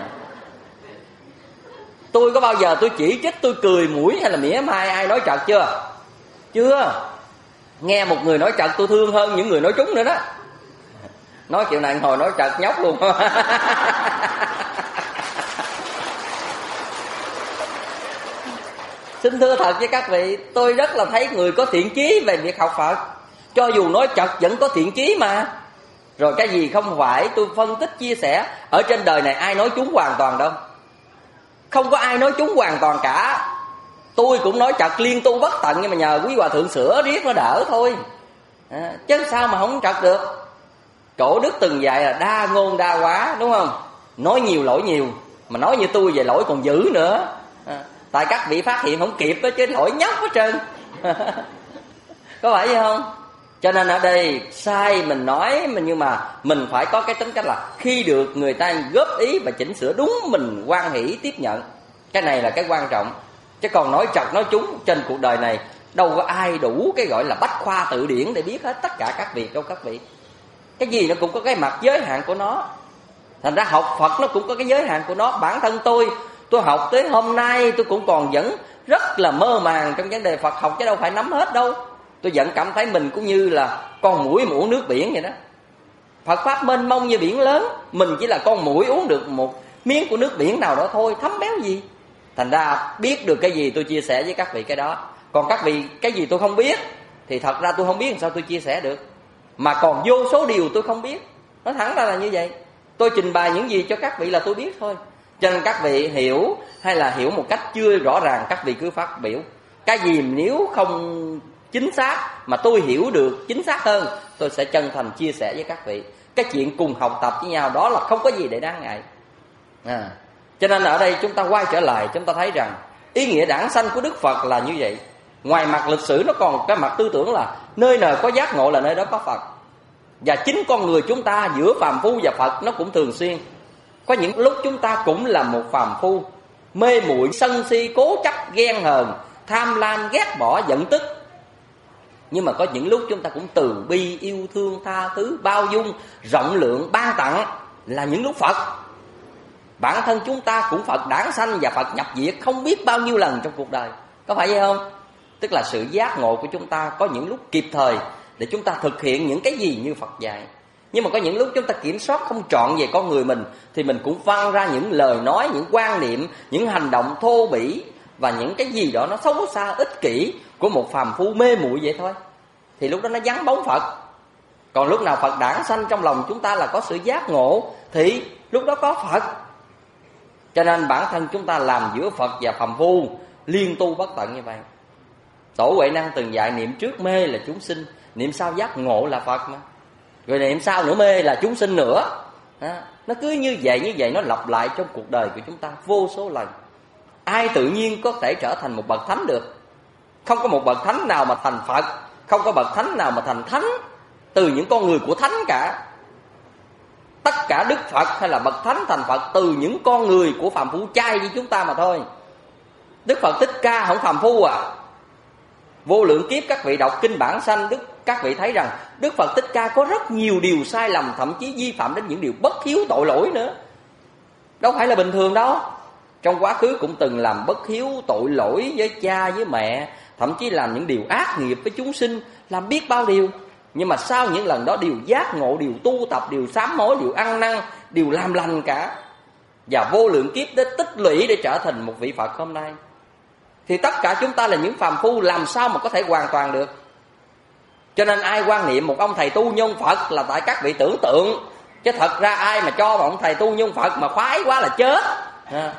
Speaker 3: Tôi có bao giờ tôi chỉ trích, tôi cười mũi hay là mỉa mai ai nói trật chưa? Chưa. Nghe một người nói trật tôi thương hơn những người nói trúng nữa đó. Nói kiểu này hồi nói trật nhóc luôn. Xin thưa thật với các vị, tôi rất là thấy người có thiện chí về việc học Phật. Cho dù nói trật vẫn có thiện chí mà. Rồi cái gì không phải, tôi phân tích chia sẻ. Ở trên đời này ai nói trúng hoàn toàn đâu. Không có ai nói trúng hoàn toàn cả. Tôi cũng nói trật liên tu bất tận, nhưng mà nhờ quý hòa thượng sửa riết nó đỡ thôi. à, Chứ sao mà không trật được. Cổ đức từng dạy là đa ngôn đa quá, đúng không? Nói nhiều lỗi nhiều, mà nói như tôi về lỗi còn dữ nữa. à, Tại các vị phát hiện không kịp đó chứ lỗi nhóc hết trơn. Có phải vậy không? Cho nên ở đây sai mình nói, nhưng mà mình phải có cái tính cách là khi được người ta góp ý và chỉnh sửa đúng, mình hoan hỷ tiếp nhận. Cái này là cái quan trọng. Chứ còn nói trật nói trúng trên cuộc đời này đâu có ai đủ cái gọi là bách khoa tự điển để biết hết tất cả các việc đâu các vị. Cái gì nó cũng có cái mặt giới hạn của nó. Thành ra học Phật nó cũng có cái giới hạn của nó. Bản thân tôi, tôi học tới hôm nay tôi cũng còn vẫn rất là mơ màng trong vấn đề Phật học, chứ đâu phải nắm hết đâu. Tôi vẫn cảm thấy mình cũng như là con muỗi mà uống nước biển vậy đó. Phật Pháp mênh mông như biển lớn, mình chỉ là con muỗi uống được một miếng của nước biển nào đó thôi, thấm béo gì. Thành ra biết được cái gì tôi chia sẻ với các vị cái đó. Còn các vị cái gì tôi không biết thì thật ra tôi không biết làm sao tôi chia sẻ được. Mà còn vô số điều tôi không biết. Nói thẳng ra là như vậy. Tôi trình bày những gì cho các vị là tôi biết thôi. Cho nên các vị hiểu hay là hiểu một cách chưa rõ ràng, các vị cứ phát biểu. Cái gì nếu không chính xác mà tôi hiểu được chính xác hơn, tôi sẽ chân thành chia sẻ với các vị. Cái chuyện cùng học tập với nhau đó là không có gì để đáng ngại. à, Cho nên ở đây chúng ta quay trở lại, chúng ta thấy rằng ý nghĩa đản sanh của Đức Phật là như vậy. Ngoài mặt lịch sử nó còn cái mặt tư tưởng là nơi nào có giác ngộ là nơi đó có Phật. Và chính con người chúng ta giữa phàm phu và Phật nó cũng thường xuyên có những lúc chúng ta cũng là một phàm phu, mê muội sân si, cố chấp, ghen hờn, tham lam, ghét bỏ, giận tức. Nhưng mà có những lúc chúng ta cũng từ bi, yêu thương, tha thứ, bao dung, rộng lượng, ban tặng, là những lúc Phật. Bản thân chúng ta cũng Phật đản sanh và Phật nhập diệt không biết bao nhiêu lần trong cuộc đời. Có phải vậy không? Tức là sự giác ngộ của chúng ta có những lúc kịp thời để chúng ta thực hiện những cái gì như Phật dạy. Nhưng mà có những lúc chúng ta kiểm soát không trọn về con người mình, thì mình cũng văng ra những lời nói, những quan niệm, những hành động thô bỉ và những cái gì đó nó xấu xa, ích kỷ của một phàm phu mê muội vậy thôi. Thì lúc đó nó vắng bóng Phật. Còn lúc nào Phật đản sanh trong lòng chúng ta là có sự giác ngộ, thì lúc đó có Phật. Cho nên bản thân chúng ta làm giữa Phật và phàm phu liên tu bất tận như vậy. Tổ Huệ Năng từng dạy niệm trước mê là chúng sinh, niệm sau giác ngộ là Phật mà. Rồi niệm sau nữa mê là chúng sinh nữa. à, Nó cứ như vậy như vậy, nó lặp lại trong cuộc đời của chúng ta vô số lần. Ai tự nhiên có thể trở thành một bậc thánh được? Không có một bậc thánh nào mà thành Phật, không có bậc thánh nào mà thành thánh từ những con người của thánh cả. Tất cả Đức Phật hay là bậc thánh thành Phật từ những con người của phàm phu trai như chúng ta mà thôi. Đức Phật Thích Ca không phàm phu à? Vô lượng kiếp các vị đọc kinh Bản Sanh, Đức các vị thấy rằng Đức Phật Thích Ca có rất nhiều điều sai lầm, thậm chí vi phạm đến những điều bất hiếu tội lỗi nữa. Đâu phải là bình thường đâu. Trong quá khứ cũng từng làm bất hiếu tội lỗi với cha với mẹ, thậm chí làm những điều ác nghiệp với chúng sinh, làm biết bao điều. Nhưng mà sau những lần đó đều giác ngộ, đều tu tập, đều sám hối, đều ăn năn, đều làm lành cả. Và vô lượng kiếp để tích lũy để trở thành một vị Phật hôm nay. Thì tất cả chúng ta là những phàm phu, làm sao mà có thể hoàn toàn được. Cho nên ai quan niệm một ông thầy tu nhân Phật là tại các vị tưởng tượng. Chứ thật ra ai mà cho một ông thầy tu nhân Phật mà khoái quá là chết. à.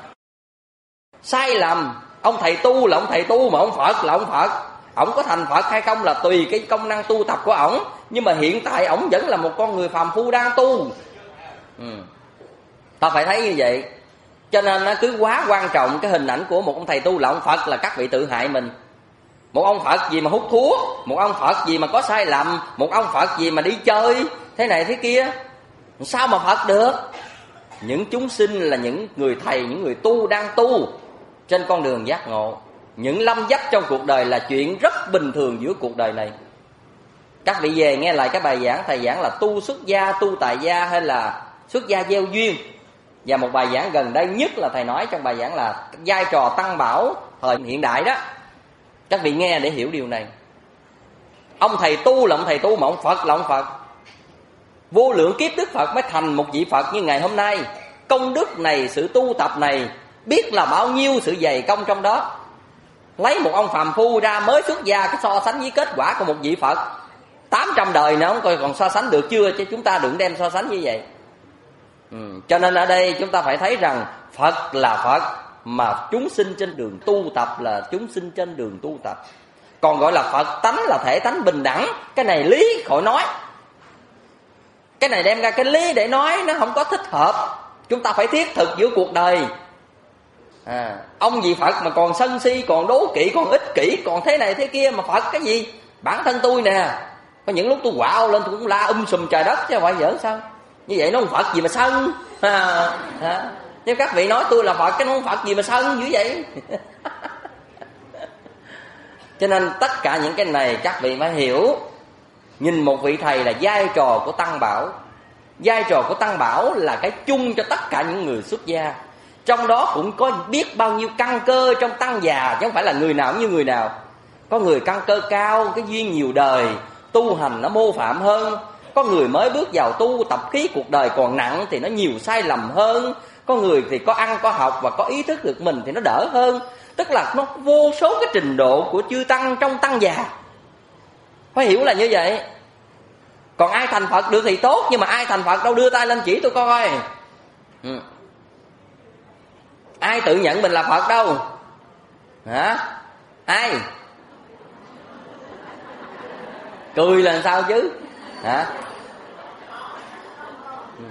Speaker 3: Sai lầm. Ông thầy tu là ông thầy tu, mà ông Phật là ông Phật. Ông có thành Phật hay không là tùy cái công năng tu tập của ổng. Nhưng mà hiện tại ổng vẫn là một con người phàm phu đang tu. ừ. Ta phải thấy như vậy. Cho nên nó cứ quá quan trọng cái hình ảnh của một ông thầy tu là ông Phật là các vị tự hại mình. Một ông Phật gì mà hút thuốc, một ông Phật gì mà có sai lầm, một ông Phật gì mà đi chơi thế này thế kia, sao mà Phật được? Những chúng sinh là những người thầy, những người tu đang tu trên con đường giác ngộ. Những lâm dách trong cuộc đời là chuyện rất bình thường giữa cuộc đời này. Các vị về nghe lại cái bài giảng thầy giảng là tu xuất gia, tu tại gia hay là xuất gia gieo duyên. Và một bài giảng gần đây nhất là thầy nói trong bài giảng là vai trò tăng bảo thời hiện đại đó. Các vị nghe để hiểu điều này. Ông thầy tu là ông thầy tu, mà ông Phật là ông Phật. Vô lượng kiếp Đức Phật mới thành một vị Phật như ngày hôm nay. Công đức này, sự tu tập này, biết là bao nhiêu sự dày công trong đó. Lấy một ông phàm phu ra mới xuất gia, cái so sánh với kết quả của một vị Phật tám trăm đời nữa không coi còn so sánh được chưa. Chứ chúng ta đừng đem so sánh như vậy. ừ. Cho nên ở đây chúng ta phải thấy rằng Phật là Phật, mà chúng sinh trên đường tu tập là chúng sinh trên đường tu tập. Còn gọi là Phật tánh là thể tánh bình đẳng, cái này lý khỏi nói. Cái này đem ra cái lý để nói nó không có thích hợp. Chúng ta phải thiết thực giữa cuộc đời. à, Ông gì Phật mà còn sân si, còn đố kỵ, còn ích kỷ, còn thế này thế kia, mà Phật cái gì? Bản thân tôi nè, Có những lúc tôi quạo lên tôi cũng la um sùm trời đất chứ không phải giỡn sao. Như vậy nó không Phật gì mà sân. À, à. Nhưng các vị nói tôi là Phật, cái nó không Phật gì mà sân dữ vậy. Cho nên tất cả những cái này các vị phải hiểu. Nhìn một vị thầy là vai trò của Tăng Bảo. Vai trò của Tăng Bảo là cái chung cho tất cả những người xuất gia. Trong đó cũng có biết bao nhiêu căn cơ trong tăng già, chứ không phải là người nào cũng như người nào. Có người căn cơ cao, cái duyên nhiều đời, tu hành nó mô phạm hơn. Có người mới bước vào tu, tập khí cuộc đời còn nặng thì nó nhiều sai lầm hơn. Có người thì có ăn, có học và có ý thức được mình thì nó đỡ hơn. Tức là nó vô số cái trình độ của chư tăng trong tăng già. Phải hiểu là như vậy. Còn ai thành Phật được thì tốt, nhưng mà ai thành Phật đâu, đưa tay lên chỉ tôi coi. Ừ. Ai tự nhận mình là Phật đâu? Hả? Ai? Cười là sao chứ? Hả? Ừ.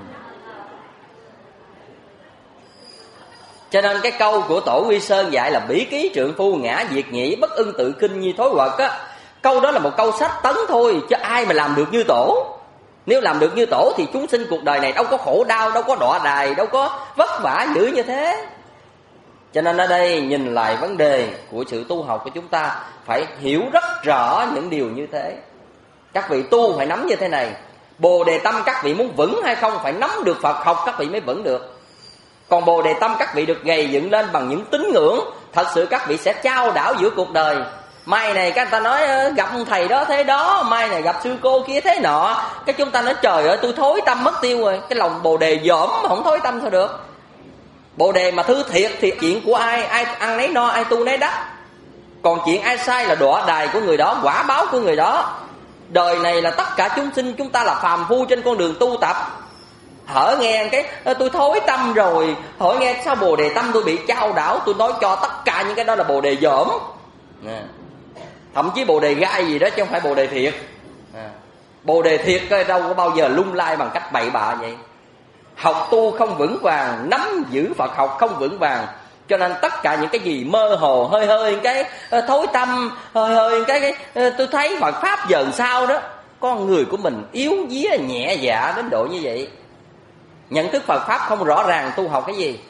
Speaker 3: Cho nên cái câu của Tổ Quy Sơn dạy là bỉ ký trượng phu ngã diệt nhĩ, bất ưng tự kinh nhi thối quật á. Câu đó là một câu sách tấn thôi, chứ ai mà làm được như Tổ. Nếu làm được như Tổ thì chúng sinh cuộc đời này đâu có khổ đau, đâu có đọa đài, đâu có vất vả dữ như thế. Cho nên ở đây nhìn lại vấn đề của sự tu học của chúng ta, phải hiểu rất rõ những điều như thế. Các vị tu phải nắm như thế này. Bồ đề tâm các vị muốn vững hay không, phải nắm được Phật học các vị mới vững được. Còn bồ đề tâm các vị được gầy dựng lên bằng những tín ngưỡng, thật sự các vị sẽ chao đảo giữa cuộc đời. Mai này các người ta nói gặp thầy đó thế đó, mai này gặp sư cô kia thế nọ. Cái chúng ta nói trời ơi tôi thối tâm mất tiêu rồi. Cái lòng bồ đề dởm mà không thối tâm thôi được. Bồ đề mà thứ thiệt thì chuyện của ai, ai ăn nấy no, ai tu nấy đắc. Còn chuyện ai sai là đọa đài của người đó, quả báo của người đó. Đời này là tất cả chúng sinh chúng ta là phàm phu trên con đường tu tập. Hở nghe cái tôi thối tâm rồi, hỏi nghe sao bồ đề tâm tôi bị chao đảo. Tôi nói cho tất cả những cái đó là bồ đề dởm. Nè. Thậm chí bồ đề gai gì đó chứ không phải bồ đề thiệt. À. Bồ đề thiệt đâu có bao giờ lung lay bằng cách bậy bạ vậy. Học tu không vững vàng, nắm giữ Phật học không vững vàng, cho nên tất cả những cái gì mơ hồ hơi hơi cái thối tâm, hơi hơi cái, cái tôi thấy Phật pháp dần sao đó, con người của mình yếu día nhẹ dạ đến độ như vậy. Nhận thức Phật pháp không rõ ràng, tu học cái gì?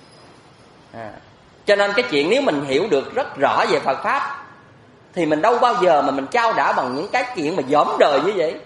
Speaker 3: À. Cho nên cái chuyện nếu mình hiểu được rất rõ về Phật pháp thì mình đâu bao giờ mà mình trao đảo bằng những cái chuyện mà dởm đời như vậy.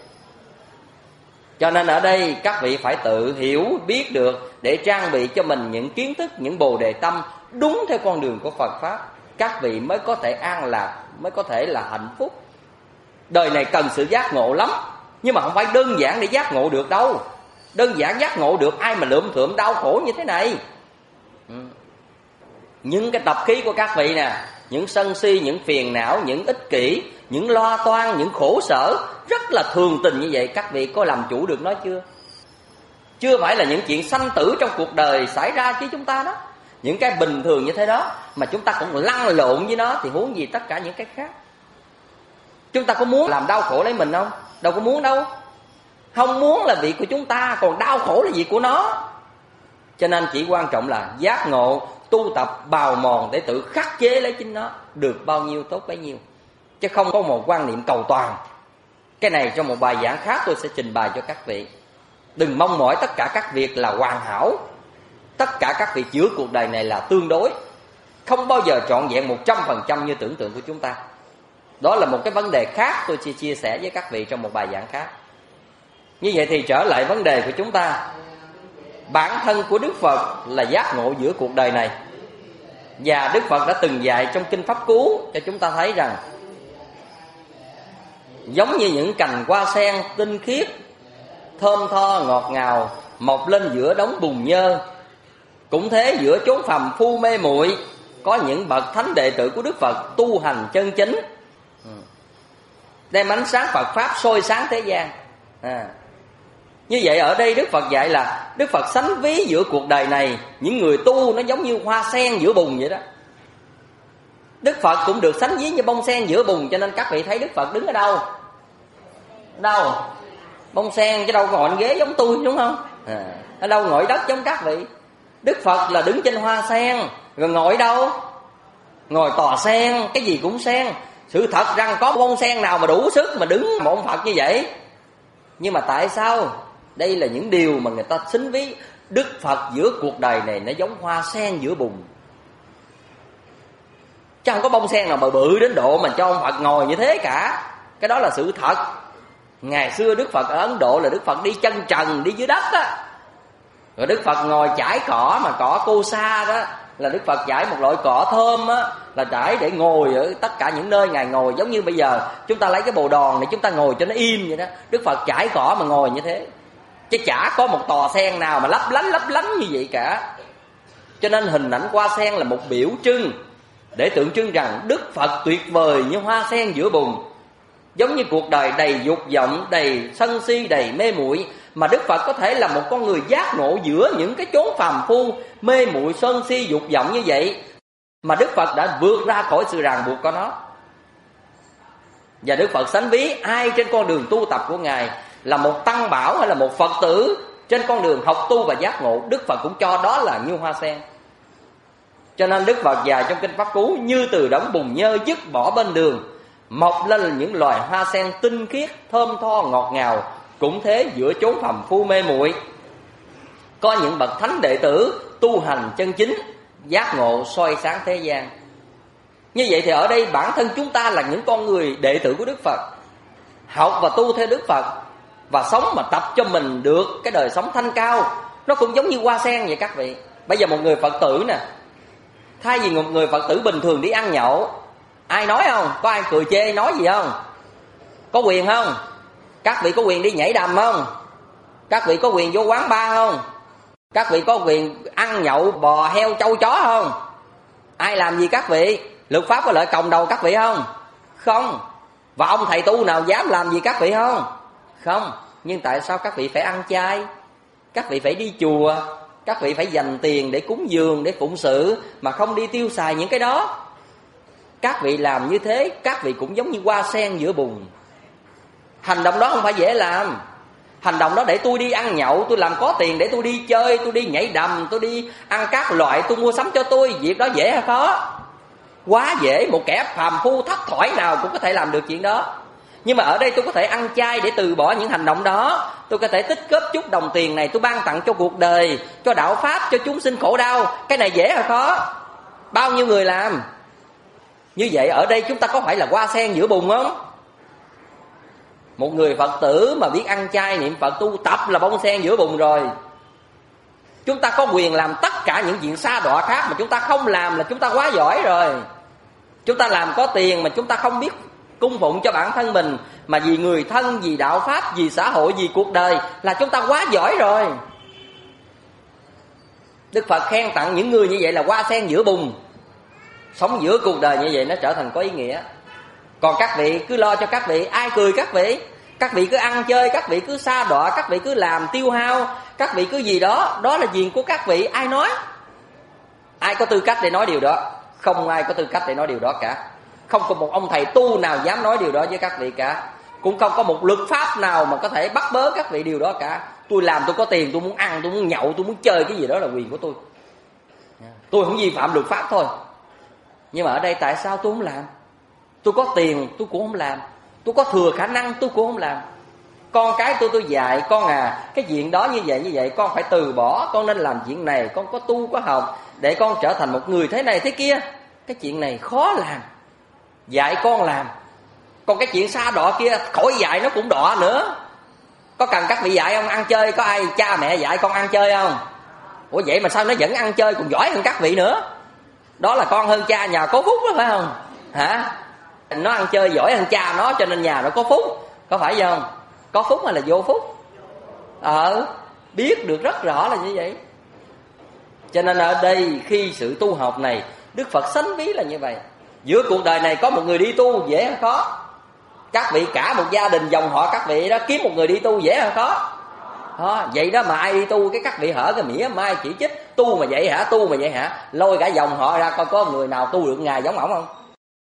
Speaker 3: Cho nên ở đây các vị phải tự hiểu biết được để trang bị cho mình những kiến thức, những bồ đề tâm đúng theo con đường của Phật pháp. Các vị mới có thể an lạc, mới có thể là hạnh phúc. Đời này cần sự giác ngộ lắm, nhưng mà không phải đơn giản để giác ngộ được đâu. Đơn giản giác ngộ được ai mà lượm thượm đau khổ như thế này. Ừ. Những cái tập khí của các vị nè, những sân si, những phiền não, những ích kỷ, những lo toan, những khổ sở rất là thường tình như vậy, các vị có làm chủ được nó chưa? Chưa phải là những chuyện sanh tử trong cuộc đời xảy ra chứ chúng ta đó. Những cái bình thường như thế đó mà chúng ta cũng lăn lộn với nó thì huống gì tất cả những cái khác. Chúng ta có muốn làm đau khổ lấy mình không? Đâu có muốn đâu. Không muốn là việc của chúng ta, còn đau khổ là việc của nó. Cho nên chỉ quan trọng là giác ngộ, tu tập bào mòn để tự khắc chế lấy chính nó, được bao nhiêu tốt bấy nhiêu, chứ không có một quan niệm cầu toàn. Cái này trong một bài giảng khác tôi sẽ trình bày cho các vị. Đừng mong mỏi tất cả các việc là hoàn hảo. Tất cả các việc giữa cuộc đời này là tương đối, không bao giờ trọn vẹn một trăm phần trăm như tưởng tượng của chúng ta. Đó là một cái vấn đề khác tôi chia, chia sẻ với các vị trong một bài giảng khác. Như vậy thì trở lại vấn đề của chúng ta. Bản thân của Đức Phật là giác ngộ giữa cuộc đời này. Và Đức Phật đã từng dạy trong Kinh Pháp Cú cho chúng ta thấy rằng giống như những cành hoa sen tinh khiết, thơm tho ngọt ngào mọc lên giữa đống bùn nhơ, cũng thế giữa chốn phàm phu mê muội có những bậc thánh đệ tử của Đức Phật tu hành chân chính, đem ánh sáng Phật pháp soi sáng thế gian. À. Như vậy ở đây Đức Phật dạy là Đức Phật sánh ví giữa cuộc đời này, những người tu nó giống như hoa sen giữa bùn vậy đó. Đức Phật cũng được sánh ví như bông sen giữa bùn. Cho nên các vị thấy Đức Phật đứng ở đâu? Đâu? Bông sen chứ đâu có ngồi trên ghế giống tôi, đúng không? À, ở đâu ngồi đất giống các vị. Đức Phật là đứng trên hoa sen. Rồi ngồi đâu? Ngồi tòa sen, cái gì cũng sen. Sự thật rằng có bông sen nào mà đủ sức mà đứng một ông Phật như vậy. Nhưng mà tại sao? Đây là những điều mà người ta xính ví. Đức Phật giữa cuộc đời này nó giống hoa sen giữa bùn. Chứ không có bông sen nào mà bự đến độ mà cho ông Phật ngồi như thế cả. Cái đó là sự thật. Ngày xưa Đức Phật ở Ấn Độ là Đức Phật đi chân trần, đi dưới đất á. Rồi Đức Phật ngồi chải cỏ, mà cỏ cô sa đó là Đức Phật chải một loại cỏ thơm á, là trải để ngồi ở tất cả những nơi Ngài ngồi. Giống như bây giờ chúng ta lấy cái bồ đòn để chúng ta ngồi cho nó im vậy đó. Đức Phật chải cỏ mà ngồi như thế. Chứ chả có một tòa sen nào mà lấp lánh lấp lánh như vậy cả. Cho nên hình ảnh hoa sen là một biểu trưng để tượng trưng rằng Đức Phật tuyệt vời như hoa sen giữa bùn. Giống như cuộc đời đầy dục vọng, đầy sân si, đầy mê muội, mà Đức Phật có thể là một con người giác ngộ giữa những cái chốn phàm phu mê muội sân si dục vọng như vậy, mà Đức Phật đã vượt ra khỏi sự ràng buộc của nó. Và Đức Phật sánh ví ai trên con đường tu tập của Ngài là một tăng bảo hay là một Phật tử trên con đường học tu và giác ngộ, Đức Phật cũng cho đó là như hoa sen. Cho nên Đức Phật dạy trong kinh Pháp Cú: như từ đống bùn nhơ dứt bỏ bên đường, mọc lên là những loài hoa sen tinh khiết, thơm tho, ngọt ngào. Cũng thế, giữa chốn phàm phu mê muội có những bậc thánh đệ tử tu hành chân chính, giác ngộ soi sáng thế gian. Như vậy thì ở đây bản thân chúng ta là những con người đệ tử của Đức Phật, học và tu theo Đức Phật, và sống mà tập cho mình được cái đời sống thanh cao. Nó cũng giống như hoa sen vậy các vị. Bây giờ một người Phật tử nè, thay vì một người Phật tử bình thường đi ăn nhậu, ai nói không? Có ai cười chê nói gì không? Có quyền không? Các vị có quyền đi nhảy đầm không? Các vị có quyền vô quán bar không? Các vị có quyền ăn nhậu bò heo trâu chó không? Ai làm gì các vị? Luật pháp có lợi còng đầu các vị không? Không. Và ông thầy tu nào dám làm gì các vị không? Không. Nhưng tại sao các vị phải ăn chay? Các vị phải đi chùa, các vị phải dành tiền để cúng dường, để phụng sự, mà không đi tiêu xài những cái đó. Các vị làm như thế, các vị cũng giống như hoa sen giữa bùn. Hành động đó không phải dễ làm. Hành động đó để tôi đi ăn nhậu, tôi làm có tiền để tôi đi chơi, tôi đi nhảy đầm, tôi đi ăn các loại, tôi mua sắm cho tôi. Việc đó dễ hay khó? Quá dễ. Một kẻ phàm phu thấp thỏi nào cũng có thể làm được chuyện đó. Nhưng mà ở đây tôi có thể ăn chay để từ bỏ những hành động đó. Tôi có thể tích góp chút đồng tiền này, tôi ban tặng cho cuộc đời, cho đạo pháp, cho chúng sinh khổ đau. Cái này dễ hay khó? Bao nhiêu người làm? Như vậy ở đây chúng ta có phải là hoa sen giữa bùn không? Một người Phật tử mà biết ăn chay niệm Phật tu tập là bông sen giữa bùn rồi. Chúng ta có quyền làm tất cả những chuyện sa đọa khác, mà chúng ta không làm là chúng ta quá giỏi rồi. Chúng ta làm có tiền mà chúng ta không biết cung phụng cho bản thân mình, mà vì người thân, vì đạo pháp, vì xã hội, vì cuộc đời, là chúng ta quá giỏi rồi. Đức Phật khen tặng những người như vậy là hoa sen giữa bùn. Sống giữa cuộc đời như vậy nó trở thành có ý nghĩa. Còn các vị cứ lo cho các vị, ai cười các vị? Các vị cứ ăn chơi, các vị cứ sa đọa, các vị cứ làm tiêu hao, các vị cứ gì đó, đó là chuyện của các vị, ai nói? Ai có tư cách để nói điều đó? Không ai có tư cách để nói điều đó cả. Không có một ông thầy tu nào dám nói điều đó với các vị cả. Cũng không có một luật pháp nào mà có thể bắt bớ các vị điều đó cả. Tôi làm, tôi có tiền, tôi muốn ăn, tôi muốn nhậu, tôi muốn chơi cái gì đó là quyền của tôi. Tôi không vi phạm luật pháp thôi. Nhưng mà ở đây tại sao tôi không làm? Tôi có tiền tôi cũng không làm, tôi có thừa khả năng tôi cũng không làm. Con cái tôi tôi dạy con à, cái chuyện đó như vậy như vậy con phải từ bỏ, con nên làm chuyện này, con có tu có học để con trở thành một người thế này thế kia. Cái chuyện này khó làm, dạy con làm. Còn cái chuyện xa đọa kia khỏi dạy nó cũng đọa nữa. Có cần các vị dạy không? Ăn chơi có ai cha mẹ dạy con ăn chơi không? Ủa vậy mà sao nó vẫn ăn chơi còn giỏi hơn các vị nữa? Đó là con hơn cha nhà có phúc đó phải không? Hả? Nó ăn chơi giỏi hơn cha nó cho nên nhà nó có phúc, có phải không? Có phúc hay là vô phúc? Ờ, biết được rất rõ là như vậy. Cho nên ở đây khi sự tu học này, Đức Phật sánh ví là như vậy. Giữa cuộc đời này có một người đi tu dễ hay khó? Các vị cả một gia đình dòng họ các vị đó kiếm một người đi tu dễ hay khó? Đó, vậy đó mà ai đi tu cái các vị hở cái mỉa mai chỉ trích, tu mà vậy hả, tu mà vậy hả, lôi cả dòng họ ra coi có người nào tu được Ngài giống ổng không?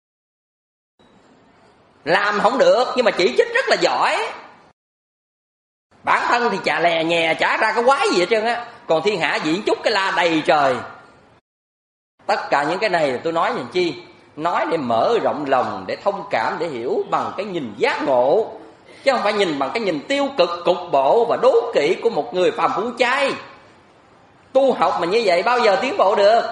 Speaker 3: Làm không được nhưng mà chỉ trích rất là giỏi. Bản thân thì chà lè nhè chả ra cái quái gì hết trơn á, còn thiên hạ diễn chút cái la đầy trời. Tất cả những cái này tôi nói làm chi? nói để mở rộng lòng, để thông cảm, để hiểu bằng cái nhìn giác ngộ, chứ không phải nhìn bằng cái nhìn tiêu cực, cục bộ và đố kỵ của một người phàm phu chay. Tu học mà như vậy bao giờ tiến bộ được?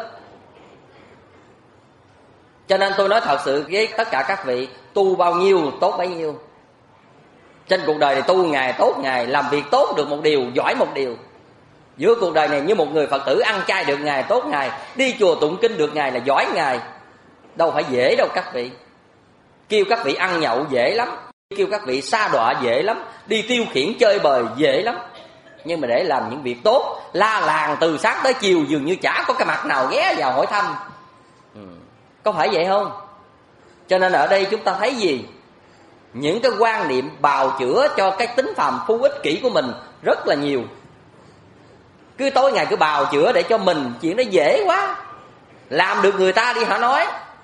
Speaker 3: Cho nên tôi nói thật sự với tất cả các vị, tu bao nhiêu tốt bấy nhiêu. Trên cuộc đời này tu ngày tốt ngày, làm việc tốt được một điều, giỏi một điều. Giữa cuộc đời này như một người Phật tử ăn chay được ngày tốt ngày, đi chùa tụng kinh được ngày là giỏi ngày. Đâu phải dễ đâu các vị. Kêu các vị ăn nhậu dễ lắm, kêu các vị sa đọa dễ lắm, đi tiêu khiển chơi bời dễ lắm. Nhưng mà để làm những việc tốt, la làng từ sáng tới chiều dường như chả có cái mặt nào ghé vào hỏi thăm. ừ. Có phải vậy không? Cho nên ở đây chúng ta thấy gì? Những cái quan niệm bào chữa cho cái tính phàm phu ích kỷ của mình rất là nhiều. Cứ tối ngày cứ bào chữa để cho mình, chuyện đó dễ quá, làm được người ta đi họ nói.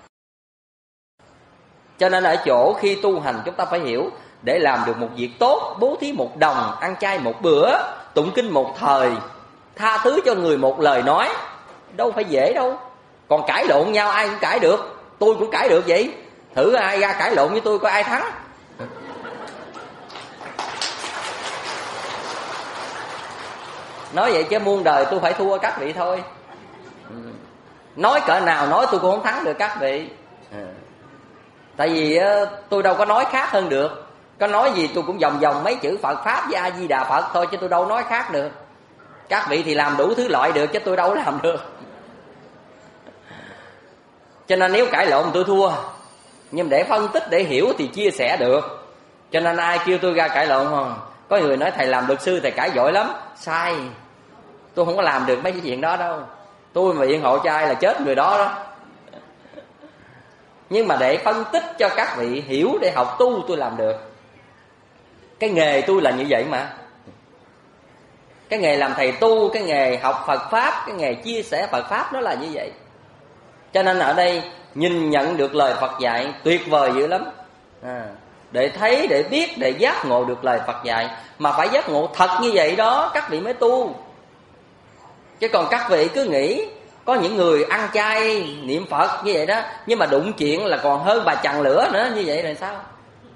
Speaker 3: Cho nên ở chỗ khi tu hành chúng ta phải hiểu, để làm được một việc tốt, bố thí một đồng, ăn chay một bữa, tụng kinh một thời, tha thứ cho người một lời nói, đâu phải dễ đâu. Còn cãi lộn nhau ai cũng cãi được, tôi cũng cãi được vậy. Thử ai ra cãi lộn với tôi coi ai thắng. Nói vậy chứ muôn đời tôi phải thua các vị thôi. Nói cỡ nào nói tôi cũng không thắng được các vị. Tại vì tôi đâu có nói khác hơn được. Có nói gì tôi cũng vòng vòng mấy chữ Phật Pháp với A-di-đà Phật thôi, chứ tôi đâu nói khác được. Các vị thì làm đủ thứ loại được, chứ tôi đâu làm được. Cho nên nếu cãi lộn tôi thua. Nhưng để phân tích, để hiểu thì chia sẻ được. Cho nên ai kêu tôi ra cãi lộn không? Có người nói thầy làm luật sư thầy cãi giỏi lắm. Sai. Tôi không có làm được mấy cái chuyện đó đâu. Tôi mà biện hộ cho ai là chết người đó đó. Nhưng mà để phân tích cho các vị hiểu, để học tu tôi làm được. Cái nghề tôi là như vậy mà. Cái nghề làm thầy tu, cái nghề học Phật Pháp, cái nghề chia sẻ Phật Pháp nó là như vậy. Cho nên ở đây nhìn nhận được lời Phật dạy tuyệt vời dữ lắm. à, Để thấy, để biết, để giác ngộ được lời Phật dạy. Mà phải giác ngộ thật như vậy đó các vị mới tu. Chứ còn các vị cứ nghĩ có những người ăn chay niệm Phật như vậy đó, nhưng mà đụng chuyện là còn hơn bà chằn lửa nữa, như vậy là sao?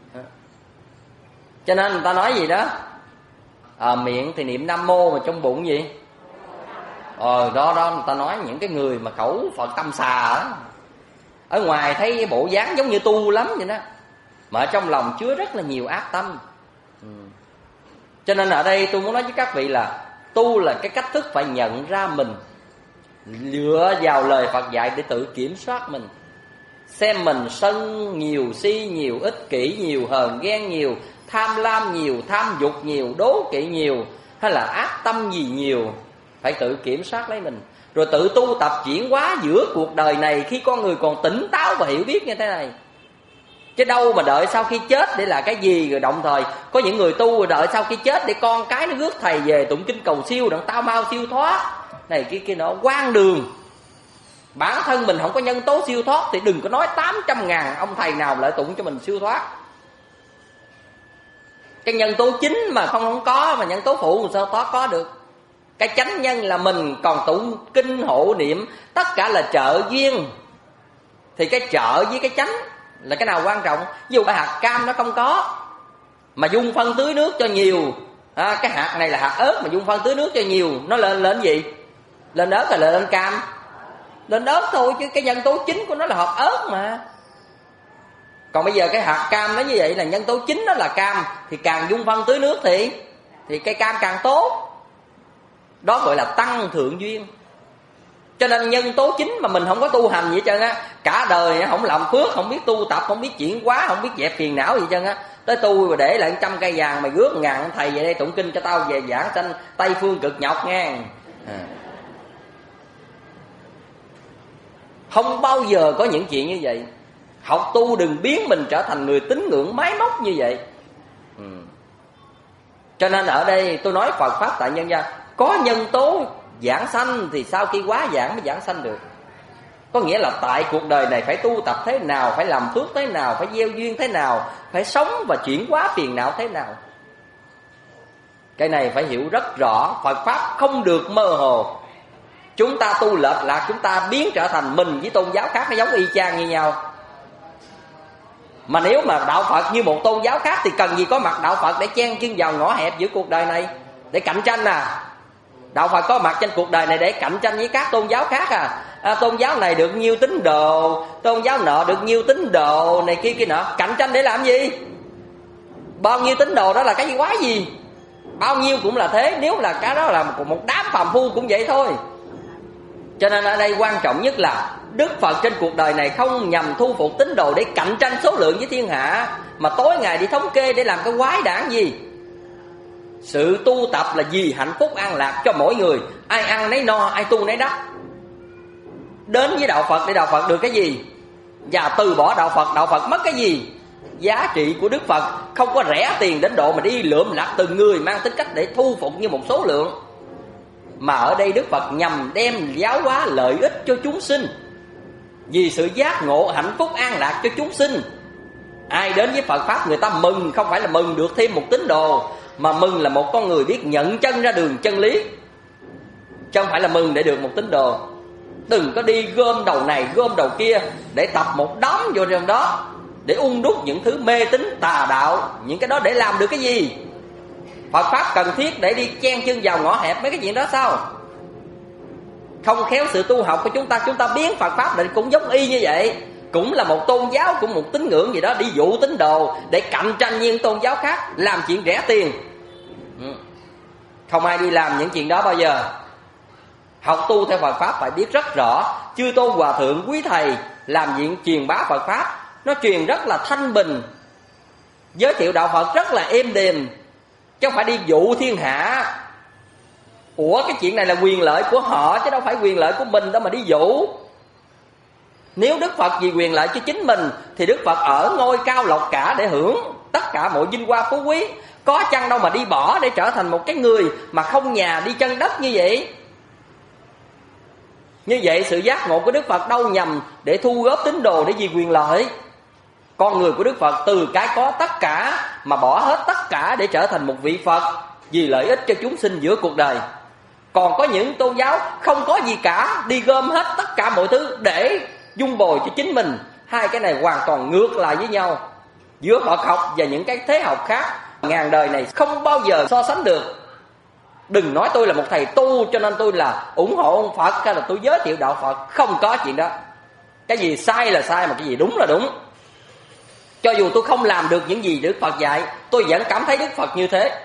Speaker 3: Cho nên người ta nói gì đó, à, miệng thì niệm Nam Mô mà trong bụng gì? Ờ đó đó, người ta nói những cái người mà khẩu Phật tâm xà đó, ở ngoài thấy bộ dáng giống như tu lắm vậy đó, mà ở trong lòng chứa rất là nhiều ác tâm. ừ. Cho nên ở đây tôi muốn nói với các vị là tu là cái cách thức phải nhận ra mình, dựa vào lời Phật dạy để tự kiểm soát mình. Xem mình sân nhiều, si nhiều, ích kỷ nhiều, hờn ghen nhiều, tham lam nhiều, tham dục nhiều, đố kỵ nhiều, hay là ác tâm gì nhiều. Phải tự kiểm soát lấy mình, rồi tự tu tập chuyển hóa giữa cuộc đời này khi con người còn tỉnh táo và hiểu biết như thế này. Chứ đâu mà đợi sau khi chết để là cái gì. Rồi đồng thời có những người tu rồi đợi sau khi chết để con cái nó rước thầy về tụng kinh cầu siêu, đặng tao mau siêu thoát này kia kia nọ, quan đường. Bản thân mình không có nhân tố siêu thoát thì đừng có nói tám trăm ngàn ông thầy nào lại tụng cho mình siêu thoát. Cái nhân tố chính mà không không có, mà nhân tố phụ làm sao thoát có được. Cái chánh nhân là mình, còn tụng kinh hộ niệm tất cả là trợ duyên. Thì cái trợ với cái chánh là cái nào quan trọng? Ví dụ cái hạt cam nó không có, mà dung phân tưới nước cho nhiều, à, cái hạt này là hạt ớt mà dung phân tưới nước cho nhiều, nó lên lên gì? Lên ớt hay là lên cam? Lên ớt thôi, chứ cái nhân tố chính của nó là hạt ớt mà. Còn bây giờ cái hạt cam nó như vậy là nhân tố chính nó là cam, thì càng dung phân tưới nước thì thì cây cam càng tốt. Đó gọi là tăng thượng duyên. Cho nên nhân tố chính mà mình không có tu hành vậy trơn á, cả đời không làm phước, không biết tu tập, không biết chuyển hóa, không biết dẹp phiền não gì trơn á, tới tu mà để lại trăm cây vàng mày rước ngàn thầy về đây tụng kinh cho tao về giảng sanh Tây phương cực nhọc nghe. À. Không bao giờ có những chuyện như vậy. Học tu đừng biến mình trở thành người tín ngưỡng máy móc như vậy. ừ. Cho nên ở đây tôi nói Phật Pháp tại nhân gian, có nhân tố giảng sanh thì sau khi quá giảng mới giảng sanh được. Có nghĩa là tại cuộc đời này phải tu tập thế nào, phải làm phước thế nào, phải gieo duyên thế nào, phải sống và chuyển hóa phiền não thế nào. Cái này phải hiểu rất rõ. Phật Pháp không được mơ hồ. Chúng ta tu lệch lạc, chúng ta biến trở thành mình với tôn giáo khác nó giống y chang như nhau. Mà nếu mà đạo Phật như một tôn giáo khác thì cần gì có mặt đạo Phật để chen chân vào ngõ hẹp giữa cuộc đời này để cạnh tranh à? Đạo Phật có mặt trên cuộc đời này để cạnh tranh với các tôn giáo khác à? À, tôn giáo này được nhiêu tín đồ, tôn giáo nọ được nhiêu tín đồ này kia kia nọ. Cạnh tranh để làm gì? Bao nhiêu tín đồ đó là cái gì quái gì? Bao nhiêu cũng là thế. Nếu là cái đó là một, một đám phàm phu cũng vậy thôi. Cho nên ở đây quan trọng nhất là Đức Phật trên cuộc đời này không nhằm thu phục tín đồ để cạnh tranh số lượng với thiên hạ, mà tối ngày đi thống kê để làm cái quái đản gì. Sự tu tập là vì hạnh phúc an lạc cho mỗi người. Ai ăn nấy no, ai tu nấy đắc. Đến với đạo Phật để đạo Phật được cái gì? Và từ bỏ đạo Phật, đạo Phật mất cái gì? Giá trị của Đức Phật không có rẻ tiền đến độ mà đi lượm lặt từng người mang tính cách để thu phục như một số lượng. Mà ở đây Đức Phật nhằm đem giáo hóa lợi ích cho chúng sinh, vì sự giác ngộ hạnh phúc an lạc cho chúng sinh. Ai đến với Phật Pháp người ta mừng, không phải là mừng được thêm một tín đồ, mà mừng là một con người biết nhận chân ra đường chân lý, chứ không phải là mừng để được một tín đồ. Đừng có đi gom đầu này gom đầu kia để tập một đám vô trong đó, để ung đúc những thứ mê tín tà đạo. Những cái đó để làm được cái gì? Phật Pháp cần thiết để đi chen chân vào ngõ hẹp mấy cái chuyện đó sao? Không khéo sự tu học của chúng ta, chúng ta biến Phật Pháp định cũng giống y như vậy. Cũng là một tôn giáo, cũng một tín ngưỡng gì đó, đi dụ tín đồ để cạnh tranh với những tôn giáo khác, làm chuyện rẻ tiền. Không ai đi làm những chuyện đó bao giờ. Học tu theo Phật Pháp phải biết rất rõ. Chư Tôn Hòa Thượng quý thầy làm chuyện truyền bá Phật Pháp, nó truyền rất là thanh bình, giới thiệu đạo Phật rất là êm đềm, chứ không phải đi dụ thiên hạ. Ủa cái chuyện này là quyền lợi của họ chứ đâu phải quyền lợi của mình đâu mà đi dụ. Nếu Đức Phật vì quyền lợi cho chính mình thì Đức Phật ở ngôi cao lộc cả để hưởng tất cả mọi vinh hoa phú quý. Có chăng đâu mà đi bỏ để trở thành một cái người mà không nhà đi chân đất như vậy. Như vậy sự giác ngộ của Đức Phật đâu nhằm để thu góp tín đồ để vì quyền lợi. Con người của Đức Phật từ cái có tất cả mà bỏ hết tất cả để trở thành một vị Phật vì lợi ích cho chúng sinh giữa cuộc đời. Còn có những tôn giáo không có gì cả, đi gom hết tất cả mọi thứ để dung bồi cho chính mình. Hai cái này hoàn toàn ngược lại với nhau. Giữa Phật học và những cái thế học khác, ngàn đời này không bao giờ so sánh được. Đừng nói tôi là một thầy tu cho nên tôi là ủng hộ ông Phật, hay là tôi giới thiệu đạo Phật. Không có chuyện đó. Cái gì sai là sai, mà cái gì đúng là đúng. Cho dù tôi không làm được những gì Đức Phật dạy, tôi vẫn cảm thấy Đức Phật như thế.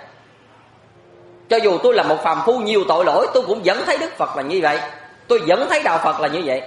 Speaker 3: Cho dù tôi là một phàm phu nhiều tội lỗi, tôi cũng vẫn thấy Đức Phật là như vậy. Tôi vẫn thấy đạo Phật là như vậy.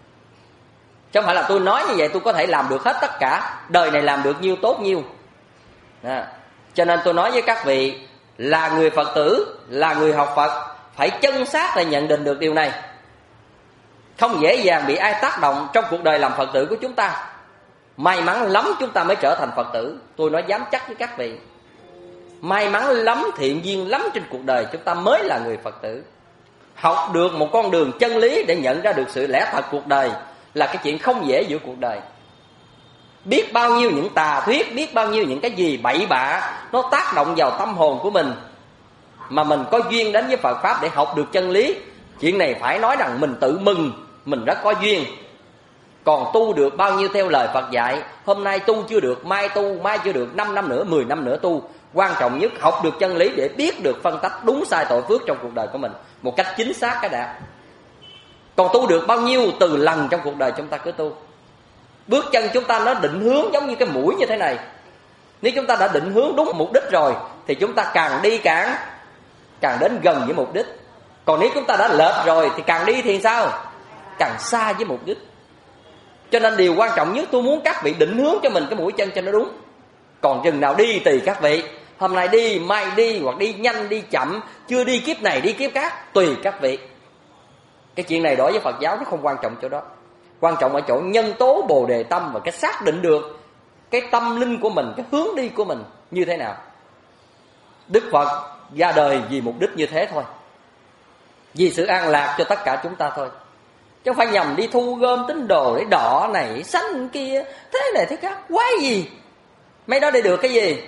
Speaker 3: Chứ không phải là tôi nói như vậy tôi có thể làm được hết tất cả, đời này làm được nhiêu tốt nhiêu. Đó. Cho nên tôi nói với các vị, là người Phật tử, là người học Phật, phải chân xác để nhận định được điều này. Không dễ dàng bị ai tác động trong cuộc đời làm Phật tử của chúng ta. May mắn lắm chúng ta mới trở thành Phật tử. Tôi nói dám chắc với các vị, may mắn lắm, thiện duyên lắm trên cuộc đời chúng ta mới là người Phật tử. Học được một con đường chân lý để nhận ra được sự lẽ thật cuộc đời là cái chuyện không dễ giữa cuộc đời. Biết bao nhiêu những tà thuyết, biết bao nhiêu những cái gì bậy bạ nó tác động vào tâm hồn của mình, mà mình có duyên đến với Phật Pháp để học được chân lý. Chuyện này phải nói rằng mình tự mừng, mình rất có duyên. Còn tu được bao nhiêu theo lời Phật dạy, hôm nay tu chưa được, mai tu, mai chưa được, năm năm nữa, mười năm nữa tu. Quan trọng nhất học được chân lý để biết được phân tách đúng sai tội phước trong cuộc đời của mình một cách chính xác cái đã. Còn tu được bao nhiêu từ lần trong cuộc đời chúng ta cứ tu. Bước chân chúng ta nó định hướng giống như cái mũi như thế này. Nếu chúng ta đã định hướng đúng mục đích rồi thì chúng ta càng đi càng càng đến gần với mục đích. Còn nếu chúng ta đã lệch rồi thì càng đi thì sao? Càng xa với mục đích. Cho nên điều quan trọng nhất tôi muốn các vị định hướng cho mình cái mũi chân cho nó đúng. Còn chừng nào đi tùy các vị. Hôm nay đi, mai đi, hoặc đi nhanh, đi chậm, chưa đi kiếp này, đi kiếp khác, tùy các vị. Cái chuyện này đối với Phật giáo nó không quan trọng chỗ đó. Quan trọng ở chỗ nhân tố Bồ Đề tâm và cái xác định được cái tâm linh của mình, cái hướng đi của mình như thế nào. Đức Phật ra đời vì mục đích như thế thôi, vì sự an lạc cho tất cả chúng ta thôi. Chứ không phải nhằm đi thu gom tín đồ để đỏ này, xanh kia, thế này thế khác, quái gì. Mấy đó để được cái gì?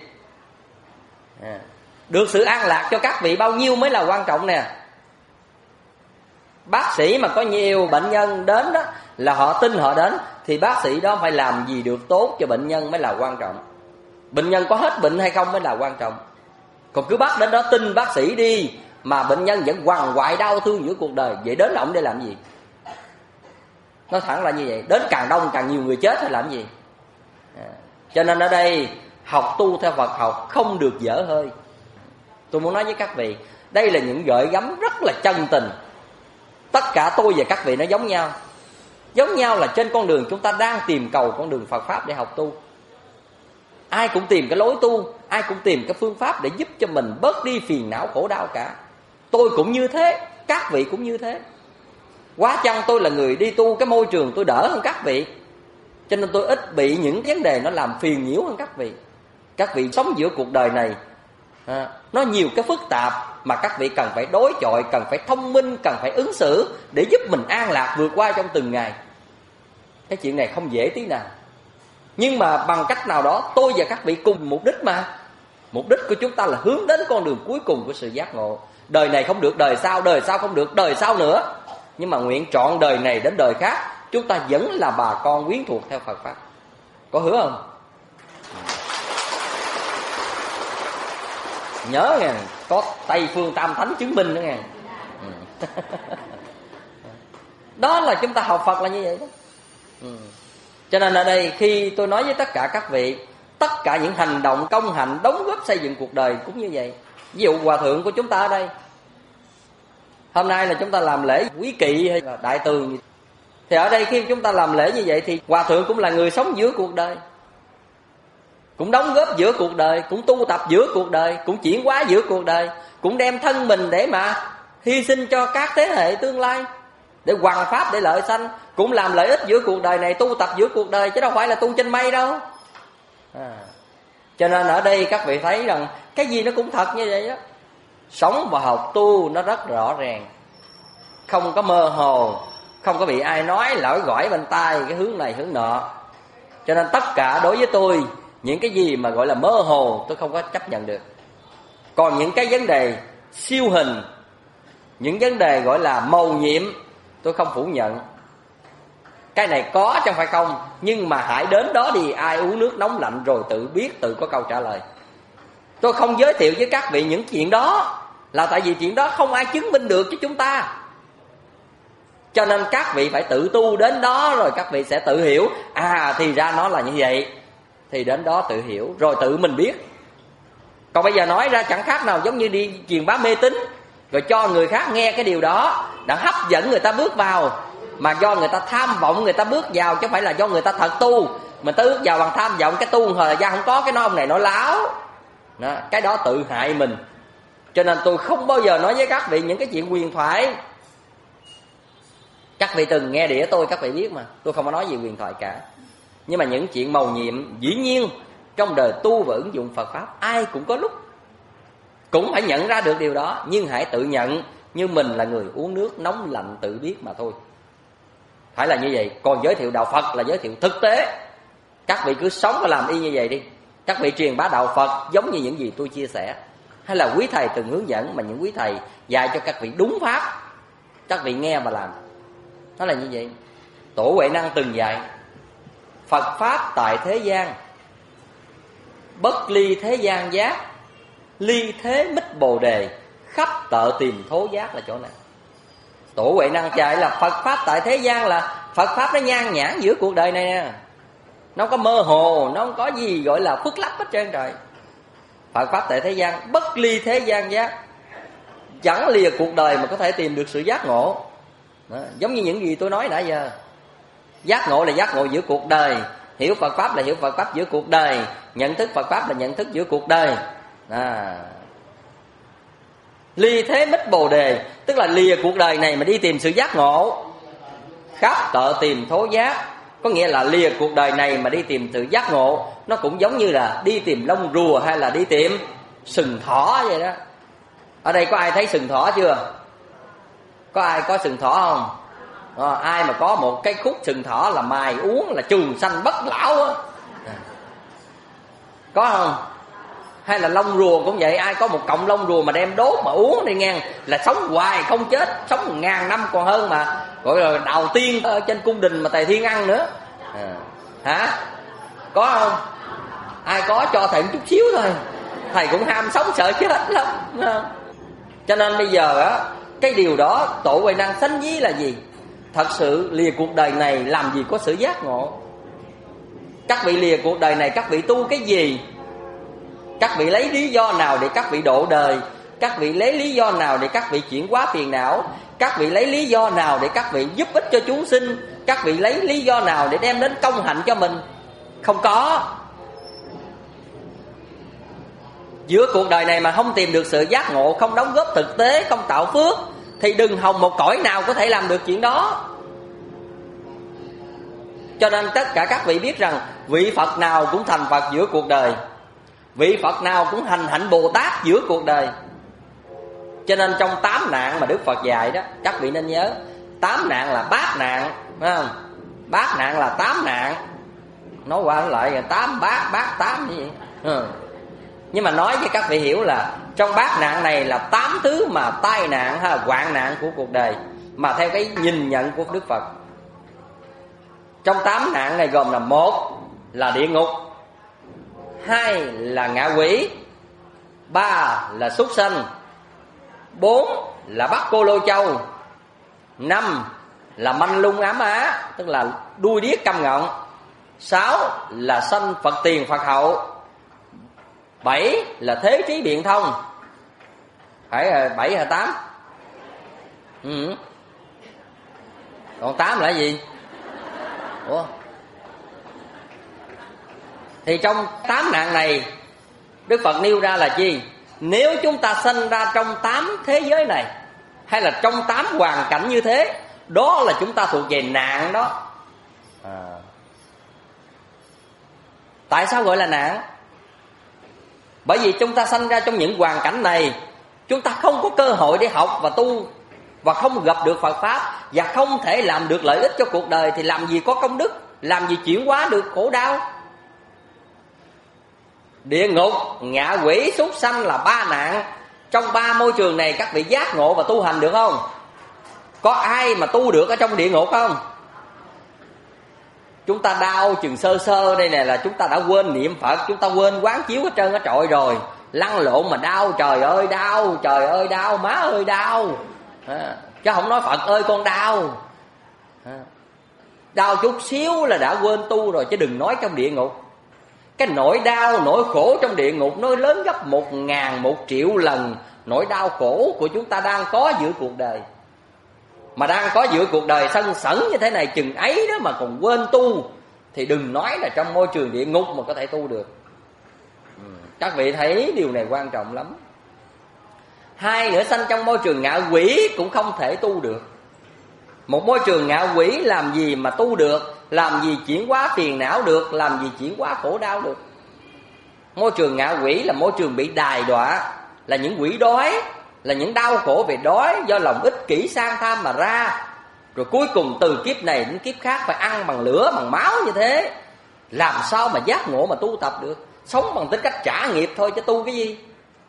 Speaker 3: À, được sự an lạc cho các vị bao nhiêu mới là quan trọng nè. Bác sĩ mà có nhiều bệnh nhân đến đó là họ tin họ đến, thì bác sĩ đó phải làm gì được tốt cho bệnh nhân mới là quan trọng. Bệnh nhân có hết bệnh hay không mới là quan trọng. Còn cứ bắt đến đó tin bác sĩ đi mà bệnh nhân vẫn quằn quại đau thương giữa cuộc đời, vậy đến là ông để làm gì? Nói thẳng là như vậy. Đến càng đông càng nhiều người chết thì làm gì? À, cho nên ở đây học tu theo Phật học không được dở hơi. Tôi muốn nói với các vị, đây là những gợi gắm rất là chân tình. Tất cả tôi và các vị nó giống nhau. Giống nhau là trên con đường chúng ta đang tìm cầu con đường Phật Pháp để học tu. Ai cũng tìm cái lối tu, ai cũng tìm cái phương pháp để giúp cho mình bớt đi phiền não khổ đau cả. Tôi cũng như thế, các vị cũng như thế. Quá chăng tôi là người đi tu, cái môi trường tôi đỡ hơn các vị, cho nên tôi ít bị những vấn đề nó làm phiền nhiễu hơn các vị. Các vị sống giữa cuộc đời này à, nó nhiều cái phức tạp mà các vị cần phải đối chọi, cần phải thông minh, cần phải ứng xử để giúp mình an lạc vượt qua trong từng ngày. Cái chuyện này không dễ tí nào. Nhưng mà bằng cách nào đó tôi và các vị cùng mục đích mà. Mục đích của chúng ta là hướng đến con đường cuối cùng của sự giác ngộ. Đời này không được đời sau, đời sau không được đời sau nữa. Nhưng mà nguyện trọn đời này đến đời khác, chúng ta vẫn là bà con quyến thuộc theo Phật Pháp. Có hứa không? Nhớ nghe, có Tây Phương Tam Thánh chứng minh nữa nghe. Đó là chúng ta học Phật là như vậy đó. Cho nên ở đây khi tôi nói với tất cả các vị, tất cả những hành động công hạnh đóng góp xây dựng cuộc đời cũng như vậy. Ví dụ hòa thượng của chúng ta ở đây, hôm nay là chúng ta làm lễ quý kỵ hay là đại tường, thì ở đây khi chúng ta làm lễ như vậy thì hòa thượng cũng là người sống giữa cuộc đời, cũng đóng góp giữa cuộc đời, cũng tu tập giữa cuộc đời, cũng chuyển hóa giữa cuộc đời, cũng đem thân mình để mà hy sinh cho các thế hệ tương lai, để hoằng pháp, để lợi sanh, cũng làm lợi ích giữa cuộc đời này, tu tập giữa cuộc đời, chứ đâu phải là tu trên mây đâu. À, cho nên ở đây các vị thấy rằng cái gì nó cũng thật như vậy đó. Sống và học tu nó rất rõ ràng, không có mơ hồ, không có bị ai nói lỏi gỏi bên tai cái hướng này hướng nọ. Cho nên tất cả đối với tôi, những cái gì mà gọi là mơ hồ tôi không có chấp nhận được. Còn những cái vấn đề siêu hình, những vấn đề gọi là mầu nhiệm, tôi không phủ nhận. Cái này có chẳng phải không, nhưng mà hãy đến đó đi, ai uống nước nóng lạnh rồi tự biết, tự có câu trả lời. Tôi không giới thiệu với các vị những chuyện đó là tại vì chuyện đó không ai chứng minh được cho chúng ta. Cho nên các vị phải tự tu đến đó rồi các vị sẽ tự hiểu. À thì ra nó là như vậy, thì đến đó tự hiểu rồi tự mình biết. Còn bây giờ nói ra chẳng khác nào giống như đi truyền bá mê tín, rồi cho người khác nghe cái điều đó đã hấp dẫn người ta bước vào, mà do người ta tham vọng người ta bước vào, chứ không phải là do người ta thật tu. Mình tới bước vào bằng tham vọng, cái tu thời gian không có, cái nói ông này nói láo đó, cái đó tự hại mình. Cho nên tôi không bao giờ nói với các vị những cái chuyện huyền thoại. Các vị từng nghe đĩa tôi, các vị biết mà, tôi không có nói gì huyền thoại cả. Nhưng mà những chuyện mầu nhiệm, dĩ nhiên trong đời tu và ứng dụng Phật Pháp, ai cũng có lúc cũng phải nhận ra được điều đó. Nhưng hãy tự nhận như mình là người uống nước nóng lạnh tự biết mà thôi. Phải là như vậy. Còn giới thiệu đạo Phật là giới thiệu thực tế. Các vị cứ sống và làm y như vậy đi. Các vị truyền bá đạo Phật giống như những gì tôi chia sẻ, hay là quý thầy từng hướng dẫn, mà những quý thầy dạy cho các vị đúng pháp, các vị nghe mà làm. Nó là như vậy. Tổ Huệ Năng từng dạy: Phật Pháp tại thế gian, bất ly thế gian giác, ly thế mít bồ đề, khắp tợ tìm thố giác là chỗ này. Tổ Huệ Năng dạy là Phật Pháp tại thế gian là Phật Pháp nó nhan nhản giữa cuộc đời này nè. Nó không có mơ hồ, nó không có gì gọi là phức lấp hết trơn trời. Phật Pháp tại thế gian, bất ly thế gian giác, chẳng lìa cuộc đời mà có thể tìm được sự giác ngộ. Đó, giống như những gì tôi nói nãy giờ. Giác ngộ là giác ngộ giữa cuộc đời, hiểu Phật Pháp là hiểu Phật Pháp giữa cuộc đời, nhận thức Phật Pháp là nhận thức giữa cuộc đời. À. Ly thế mít bồ đề, tức là lìa cuộc đời này mà đi tìm sự giác ngộ. Khắp tợ tìm thố giác, có nghĩa là lìa cuộc đời này mà đi tìm sự giác ngộ. Nó cũng giống như là đi tìm lông rùa hay là đi tìm sừng thỏ vậy đó. Ở đây có ai thấy sừng thỏ chưa? Có ai có sừng thỏ không? À, ai mà có một cái khúc sừng thỏ là mài uống là trường sanh bất lão á, có không? Hay là lông rùa cũng vậy, ai có một cọng lông rùa mà đem đốt mà uống đi ngang là sống hoài không chết, sống ngàn năm còn hơn, mà gọi là đầu tiên ở trên cung đình mà Tề Thiên ăn nữa. À. Hả? Có không? Ai có cho thầy một chút xíu thôi. Thầy cũng ham sống sợ chết lắm. Cho nên bây giờ á, cái điều đó tổ Huệ Năng sánh ví là gì? Thật sự lìa cuộc đời này làm gì có sự giác ngộ. Các vị lìa cuộc đời này các vị tu cái gì? Các vị lấy lý do nào để các vị độ đời? Các vị lấy lý do nào để các vị chuyển hóa phiền não? Các vị lấy lý do nào để các vị giúp ích cho chúng sinh? Các vị lấy lý do nào để đem đến công hạnh cho mình? Không có. Giữa cuộc đời này mà không tìm được sự giác ngộ, không đóng góp thực tế, không tạo phước, thì đừng hòng một cõi nào có thể làm được chuyện đó. Cho nên tất cả các vị biết rằng vị Phật nào cũng thành Phật giữa cuộc đời, vị Phật nào cũng hành hạnh Bồ Tát giữa cuộc đời. Cho nên trong tám nạn mà Đức Phật dạy đó, các vị nên nhớ, tám nạn là bát nạn, phải không? Bát nạn là tám nạn. Nói qua nói lại là tám bát, bát tám như vậy. Ừ. Nhưng mà nói với các vị hiểu là trong bát nạn này là tám thứ mà tai nạn hay là hoạn nạn của cuộc đời, mà theo cái nhìn nhận của Đức Phật. Trong tám nạn này gồm là: một là địa ngục, hai là ngạ quỷ, ba là súc sanh, bốn là bắt cô lô châu, năm là manh lung ám á, tức là đuôi điếc câm ngọng, sáu là sanh Phật tiền Phật hậu, bảy là thế trí biện thông. Phải là bảy hay tám? Ừ. Còn tám là gì? Ủa? Thì trong tám nạn này Đức Phật nêu ra là gì? Nếu chúng ta sinh ra trong tám thế giới này, hay là trong tám hoàn cảnh như thế, đó là chúng ta thuộc về nạn đó. À. Tại sao gọi là nạn? Bởi vì chúng ta sanh ra trong những hoàn cảnh này, chúng ta không có cơ hội để học và tu, và không gặp được Phật Pháp, và không thể làm được lợi ích cho cuộc đời, thì làm gì có công đức, làm gì chuyển hóa được khổ đau. Địa ngục, ngạ quỷ, súc sanh là ba nạn. Trong ba môi trường này các vị giác ngộ và tu hành được không? Có ai mà tu được ở trong địa ngục không? Chúng ta đau chừng sơ sơ đây nè là chúng ta đã quên niệm Phật, chúng ta quên quán chiếu hết trơn hết trọi rồi, lăn lộn mà đau, trời ơi đau, trời ơi đau, má ơi đau, à, chứ không nói Phật ơi con đau. À, đau chút xíu là đã quên tu rồi, chứ đừng nói trong địa ngục. Cái nỗi đau, nỗi khổ trong địa ngục nó lớn gấp một ngàn, một triệu lần nỗi đau khổ của chúng ta đang có giữa cuộc đời. Mà đang có giữa cuộc đời sân sẩn như thế này, chừng ấy đó mà còn quên tu, thì đừng nói là trong môi trường địa ngục mà có thể tu được. Ừ, các vị thấy điều này quan trọng lắm. Hai nữa, sanh trong môi trường ngạ quỷ cũng không thể tu được. Một môi trường ngạ quỷ làm gì mà tu được, làm gì chuyển hóa phiền não được, làm gì chuyển hóa khổ đau được. Môi trường ngạ quỷ là môi trường bị đài đọa, là những quỷ đói, là những đau khổ về đói do lòng ích kỷ sang tham mà ra. Rồi cuối cùng từ kiếp này đến kiếp khác phải ăn bằng lửa, bằng máu như thế. Làm sao mà giác ngộ mà tu tập được? Sống bằng tính cách trả nghiệp thôi chứ tu cái gì.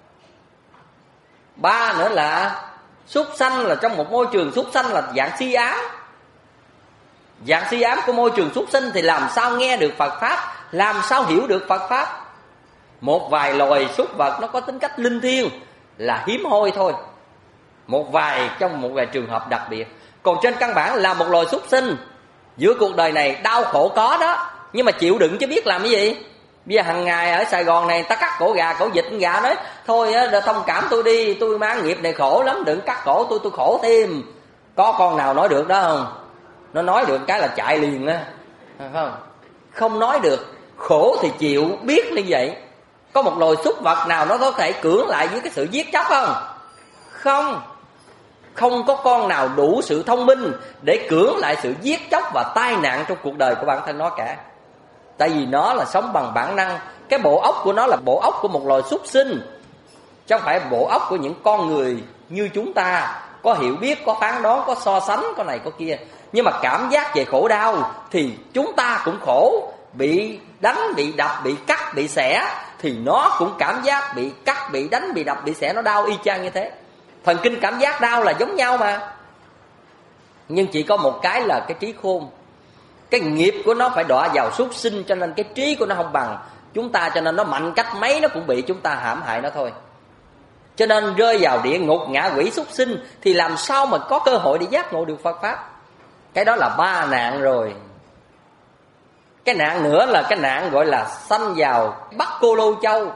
Speaker 3: Ba nữa là súc sanh, là trong một môi trường súc sanh là dạng si ám. Dạng si ám của môi trường súc sinh thì làm sao nghe được Phật Pháp, làm sao hiểu được Phật Pháp. Một vài loài súc vật nó có tính cách linh thiêng là hiếm hoi thôi, một vài trong một vài trường hợp đặc biệt. Còn trên căn bản là một loài súc sinh. Giữa cuộc đời này đau khổ có đó, nhưng mà chịu đựng chứ biết làm cái gì. Bây giờ hàng ngày ở Sài Gòn này ta cắt cổ gà, cổ vịt, con gà nói thôi á, thông cảm tôi đi, tôi mang nghiệp này khổ lắm, đừng cắt cổ tôi, tôi khổ thêm. Có con nào nói được đó không? Nó nói được cái là chạy liền á, phải không? Không nói được, khổ thì chịu, biết như vậy. Có một loài súc vật nào nó có thể cưỡng lại với cái sự giết chóc không? Không. Không có con nào đủ sự thông minh để cưỡng lại sự giết chóc và tai nạn trong cuộc đời của bản thân nó cả. Tại vì nó là sống bằng bản năng. Cái bộ óc của nó là bộ óc của một loài súc sinh, chứ không phải bộ óc của những con người như chúng ta, có hiểu biết, có phán đoán, có so sánh, có này có kia. Nhưng mà cảm giác về khổ đau thì chúng ta cũng khổ. Bị đánh, bị đập, bị cắt, bị xẻ thì nó cũng cảm giác bị cắt, bị đánh, bị đập, bị xẻ, nó đau y chang như thế. Thần kinh cảm giác đau là giống nhau mà. Nhưng chỉ có một cái là cái trí khôn. Cái nghiệp của nó phải đọa vào súc sinh, cho nên cái trí của nó không bằng chúng ta, cho nên nó mạnh cách mấy nó cũng bị chúng ta hãm hại nó thôi. Cho nên rơi vào địa ngục, ngạ quỷ, súc sinh thì làm sao mà có cơ hội để giác ngộ được Phật Pháp. Cái đó là ba nạn rồi. Cái nạn nữa là cái nạn gọi là sanh vào Bắc Cô Lô Châu,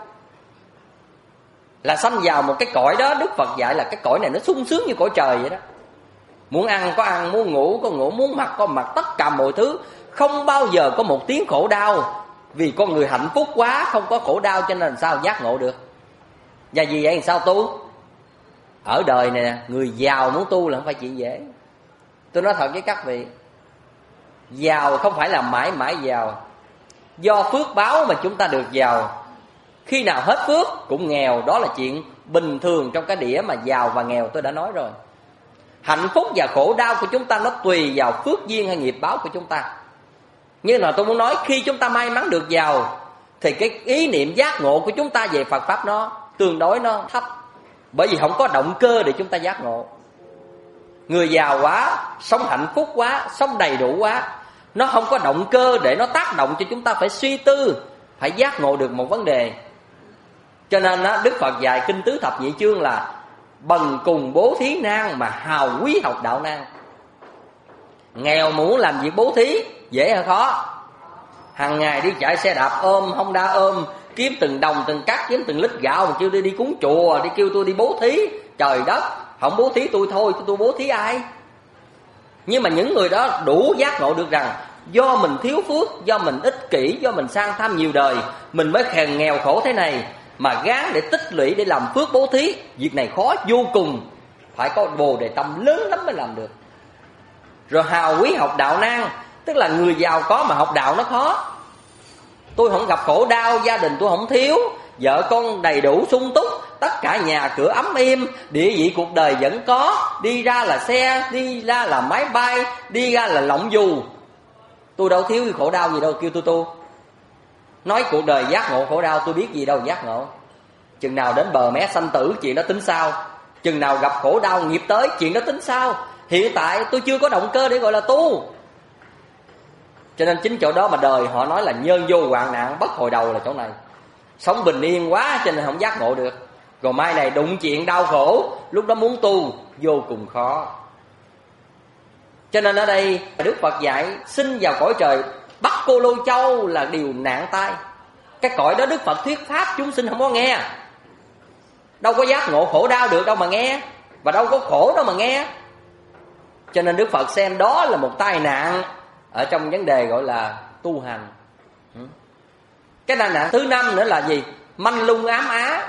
Speaker 3: là sanh vào một cái cõi đó. Đức Phật dạy là cái cõi này nó sung sướng như cõi trời vậy đó. Muốn ăn có ăn, muốn ngủ có ngủ, muốn mặc có mặc, tất cả mọi thứ không bao giờ có một tiếng khổ đau. Vì con người hạnh phúc quá, không có khổ đau, cho nên sao giác ngộ được. Và vì vậy sao tu? Ở đời này người giàu muốn tu là không phải chuyện dễ. Tôi nói thật với các vị, giàu không phải là mãi mãi giàu. Do phước báo mà chúng ta được giàu. Khi nào hết phước cũng nghèo, đó là chuyện bình thường trong cái đĩa mà giàu và nghèo tôi đã nói rồi. Hạnh phúc và khổ đau của chúng ta nó tùy vào phước duyên hay nghiệp báo của chúng ta. Như là tôi muốn nói, khi chúng ta may mắn được giàu thì cái ý niệm giác ngộ của chúng ta về Phật Pháp nó tương đối nó thấp. Bởi vì không có động cơ để chúng ta giác ngộ. Người giàu quá, sống hạnh phúc quá, sống đầy đủ quá, nó không có động cơ để nó tác động cho chúng ta phải suy tư, phải giác ngộ được một vấn đề. Cho nên đó, Đức Phật dạy kinh tứ thập nhị chương là bần cùng bố thí nan mà hào quý học đạo nan. Nghèo muốn làm việc bố thí dễ hay khó? Hàng ngày đi chạy xe đạp ôm, Honda ôm, kiếm từng đồng từng cắt, kiếm từng lít gạo mà kêu đi đi cúng chùa, đi kêu tôi đi bố thí. Trời đất, không bố thí tôi thôi, tôi bố thí ai? Nhưng mà những người đó đủ giác ngộ được rằng do mình thiếu phước, do mình ích kỷ, do mình sang tham nhiều đời, mình mới khèn nghèo khổ thế này. Mà gán để tích lũy để làm phước bố thí, việc này khó vô cùng. Phải có bồ đề tâm lớn lắm mới làm được. Rồi hào quý học đạo nan, tức là người giàu có mà học đạo nó khó. Tôi không gặp khổ đau, gia đình tôi không thiếu, vợ con đầy đủ sung túc, tất cả nhà cửa ấm êm, địa vị cuộc đời vẫn có, đi ra là xe, đi ra là máy bay, đi ra là lọng dù. Tôi đâu thiếu khổ đau gì đâu, kêu tôi tu. Nói cuộc đời giác ngộ khổ đau, tôi biết gì đâu giác ngộ. Chừng nào đến bờ mé sanh tử, chuyện đó tính sao. Chừng nào gặp khổ đau nghiệp tới, chuyện đó tính sao. Hiện tại tôi chưa có động cơ để gọi là tu. Cho nên chính chỗ đó mà đời họ nói là nhân vô hoạn nạn bất hồi đầu là chỗ này. Sống bình yên quá cho nên không giác ngộ được. Rồi mai này đụng chuyện đau khổ, lúc đó muốn tu vô cùng khó. Cho nên ở đây Đức Phật dạy sinh vào cõi trời Bắc Cô Lô Châu là điều nạn tai. Cái cõi đó Đức Phật thuyết pháp chúng sinh không có nghe. Đâu có giác ngộ khổ đau được đâu mà nghe. Và đâu có khổ đâu mà nghe. Cho nên Đức Phật xem đó là một tai nạn ở trong vấn đề gọi là tu hành. Cái tai nạn thứ năm nữa là gì? Manh lung ám á,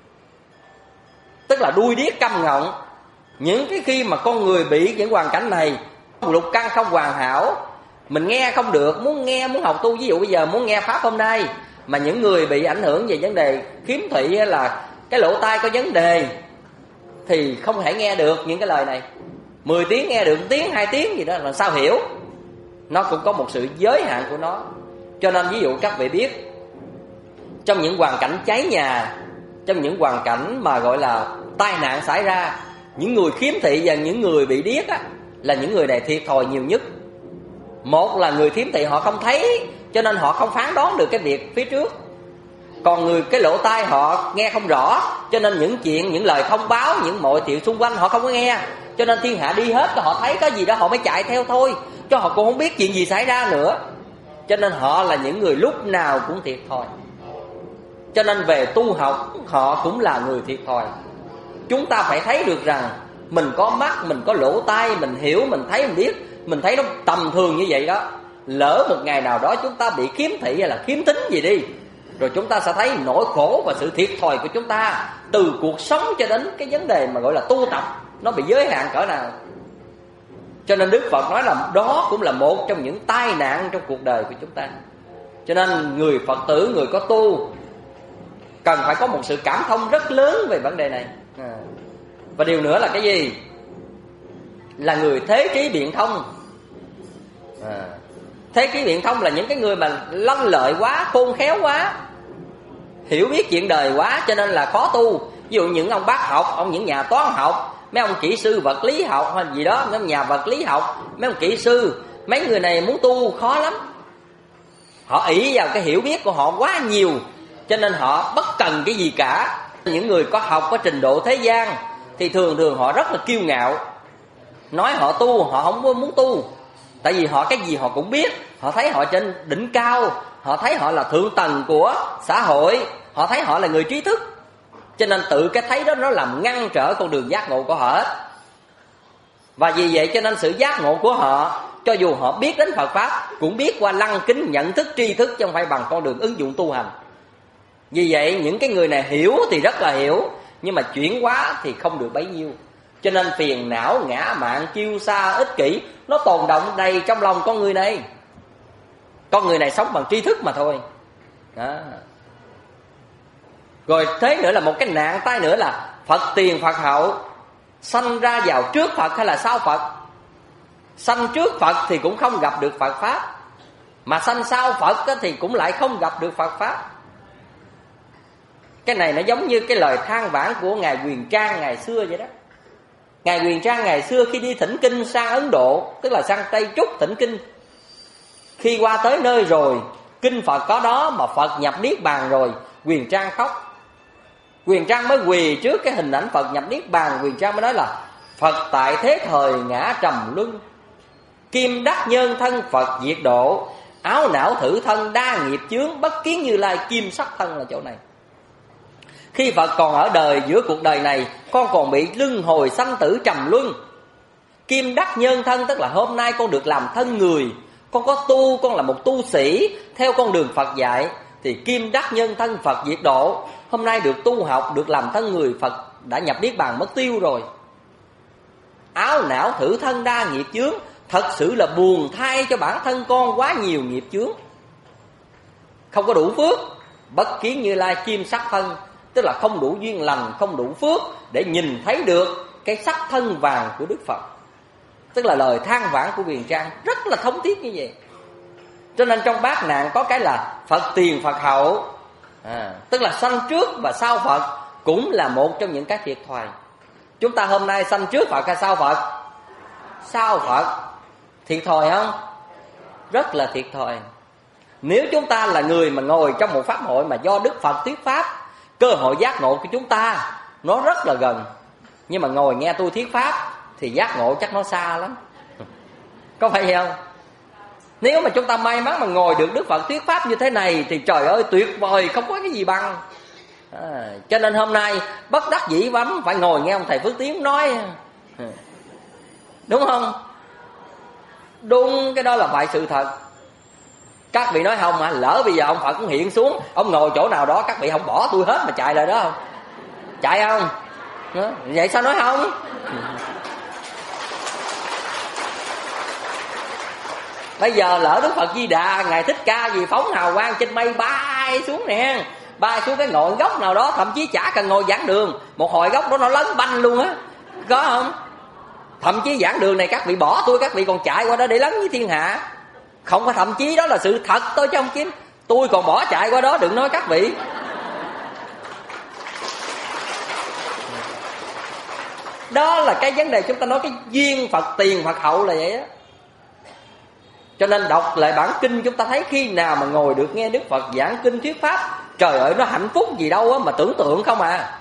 Speaker 3: tức là đuôi điếc câm ngọng. Những cái khi mà con người bị những hoàn cảnh này, lục căn không hoàn hảo, mình nghe không được, muốn nghe, muốn học tu. Ví dụ bây giờ muốn nghe pháp hôm nay, mà những người bị ảnh hưởng về vấn đề khiếm thị hay là cái lỗ tai có vấn đề thì không thể nghe được những cái lời này. Mười tiếng nghe được tiếng, hai tiếng gì đó là sao hiểu. Nó cũng có một sự giới hạn của nó. Cho nên ví dụ các vị biết, trong những hoàn cảnh cháy nhà, trong những hoàn cảnh mà gọi là tai nạn xảy ra, những người khiếm thị và những người bị điếc á, là những người này thiệt thòi nhiều nhất. Một là người khiếm thị họ không thấy, cho nên họ không phán đoán được cái việc phía trước. Còn người cái lỗ tai họ nghe không rõ, cho nên những chuyện, những lời thông báo, những mọi chuyện xung quanh họ không có nghe. Cho nên thiên hạ đi hết, họ thấy có gì đó họ mới chạy theo thôi, chứ họ cũng không biết chuyện gì xảy ra nữa. Cho nên họ là những người lúc nào cũng thiệt thòi. Cho nên về tu học, họ cũng là người thiệt thòi. Chúng ta phải thấy được rằng mình có mắt, mình có lỗ tai, mình hiểu, mình thấy, mình biết. Mình thấy nó tầm thường như vậy đó. Lỡ một ngày nào đó chúng ta bị khiếm thị hay là khiếm thính gì đi, rồi chúng ta sẽ thấy nỗi khổ và sự thiệt thòi của chúng ta, từ cuộc sống cho đến cái vấn đề mà gọi là tu tập, nó bị giới hạn cỡ nào. Cho nên Đức Phật nói là đó cũng là một trong những tai nạn trong cuộc đời của chúng ta. Cho nên người Phật tử, người có tu cần phải có một sự cảm thông rất lớn về vấn đề này. à. Và điều nữa là cái gì? Là người thế trí biện thông. à. Thế trí biện thông là những cái người mà lanh lợi quá, khôn khéo quá, hiểu biết chuyện đời quá, cho nên là khó tu. Ví dụ những ông bác học, ông những nhà toán học, mấy ông kỹ sư vật lý học hay gì đó, mấy ông nhà vật lý học, mấy ông kỹ sư Mấy người này muốn tu khó lắm. Họ ỷ vào cái hiểu biết của họ quá nhiều, cho nên họ bất cần cái gì cả. Những người có học, có trình độ thế gian thì thường thường họ rất là kiêu ngạo. Nói họ tu, họ không muốn tu. Tại vì họ cái gì họ cũng biết. Họ thấy họ trên đỉnh cao, họ thấy họ là thượng tầng của xã hội, họ thấy họ là người trí thức. Cho nên tự cái thấy đó nó làm ngăn trở con đường giác ngộ của họ hết. Và vì vậy cho nên sự giác ngộ của họ, cho dù họ biết đến Phật Pháp, cũng biết qua lăng kính nhận thức tri thức, chứ không phải bằng con đường ứng dụng tu hành. Vì vậy những cái người này hiểu thì rất là hiểu, nhưng mà chuyển hóa thì không được bấy nhiêu. Cho nên phiền não, ngã mạn, kiêu sa, ích kỷ nó tồn động đầy trong lòng con người này. Con người này sống bằng tri thức mà thôi đó. Rồi thế nữa là một cái nạn tai nữa là Phật tiền Phật hậu. Sanh ra vào trước Phật hay là sau Phật? Sanh trước Phật thì cũng không gặp được Phật Pháp, mà sanh sau Phật thì cũng lại không gặp được Phật Pháp. Cái này nó giống như cái lời than vãn của Ngài Huyền Trang ngày xưa vậy đó. Ngài Huyền Trang ngày xưa khi đi thỉnh kinh sang Ấn Độ, tức là sang Tây Trúc thỉnh kinh, khi qua tới nơi rồi, kinh Phật có đó mà Phật nhập Niết Bàn rồi, Huyền Trang khóc. Huyền Trang mới quỳ trước cái hình ảnh Phật nhập Niết Bàn. Huyền Trang mới nói là Phật tại thế thời ngã trầm luân, kim đắc nhân thân Phật diệt độ, áo não thử thân đa nghiệp chướng, bất kiến Như Lai kim sắc thân là chỗ này. Khi Phật còn ở đời, giữa cuộc đời này con còn bị luân hồi sanh tử trầm luân. Kim đắc nhân thân tức là hôm nay con được làm thân người, con có tu, con là một tu sĩ theo con đường Phật dạy, thì kim đắc nhân thân Phật diệt độ. Hôm nay được tu học, được làm thân người, Phật đã nhập Niết Bàn mất tiêu rồi. Áo não thử thân đa nghiệp chướng, thật sự là buồn thay cho bản thân con quá nhiều nghiệp chướng, không có đủ phước. Bất kiến Như Lai kim sắc thân, tức là không đủ duyên lành, không đủ phước để nhìn thấy được cái sắc thân vàng của Đức Phật. Tức là lời than vãn của Huyền Trang rất là thống thiết như vậy. Cho nên trong bát nạn có cái là Phật tiền Phật hậu, à, tức là sanh trước và sau Phật, cũng là một trong những cái thiệt thòi. Chúng ta hôm nay sanh trước Phật hay sau Phật? Sau Phật. Thiệt thòi không? Rất là thiệt thòi. Nếu chúng ta là người mà ngồi trong một pháp hội mà do Đức Phật thuyết pháp, cơ hội giác ngộ của chúng ta nó rất là gần. Nhưng mà ngồi nghe tôi thuyết pháp thì giác ngộ chắc nó xa lắm. Có phải không? Nếu mà chúng ta may mắn mà ngồi được Đức Phật thuyết pháp như thế này thì trời ơi tuyệt vời, không có cái gì bằng. À, cho nên hôm nay bất đắc dĩ lắm phải ngồi nghe ông thầy Phước Tiến nói. Đúng không? Đúng, cái đó là phải sự thật. Các vị nói không hả? Lỡ bây giờ ông Phật cũng hiện xuống, ông ngồi chỗ nào đó, các vị không bỏ tôi hết mà chạy lại đó không? Chạy không? Đó. Vậy sao nói không? Bây giờ lỡ Đức Phật Di Đà, Ngài Thích Ca gì phóng hào quang trên mây bay xuống nè, bay xuống cái ngọn gốc nào đó, thậm chí chả cần ngồi giảng đường, một hồi gốc đó nó lấn banh luôn á, có không? Thậm chí giảng đường này các vị bỏ tôi, các vị còn chạy qua đó để lấn với thiên hạ. Không phải thậm chí, đó là sự thật tôi chứ không kiếm. Tôi còn bỏ chạy qua đó, đừng nói các vị. Đó là cái vấn đề chúng ta nói cái duyên Phật tiền Phật hậu là vậy á. Cho nên đọc lại bản kinh chúng ta thấy khi nào mà ngồi được nghe Đức Phật giảng kinh thuyết pháp, trời ơi nó hạnh phúc gì đâu á, mà tưởng tượng không à.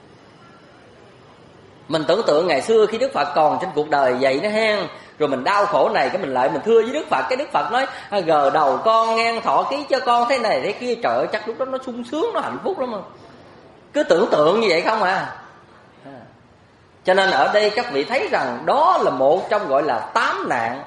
Speaker 3: Mình tưởng tượng ngày xưa khi Đức Phật còn trên cuộc đời vậy đó hen, rồi mình đau khổ này, cái mình lại mình thưa với Đức Phật, cái Đức Phật nói gờ đầu con ngang thọ ký cho con thế này thế kia, trời ơi chắc lúc đó nó sung sướng, nó hạnh phúc lắm mà. Cứ tưởng tượng như vậy không à. Cho nên ở đây các vị thấy rằng đó là một trong gọi là tám nạn.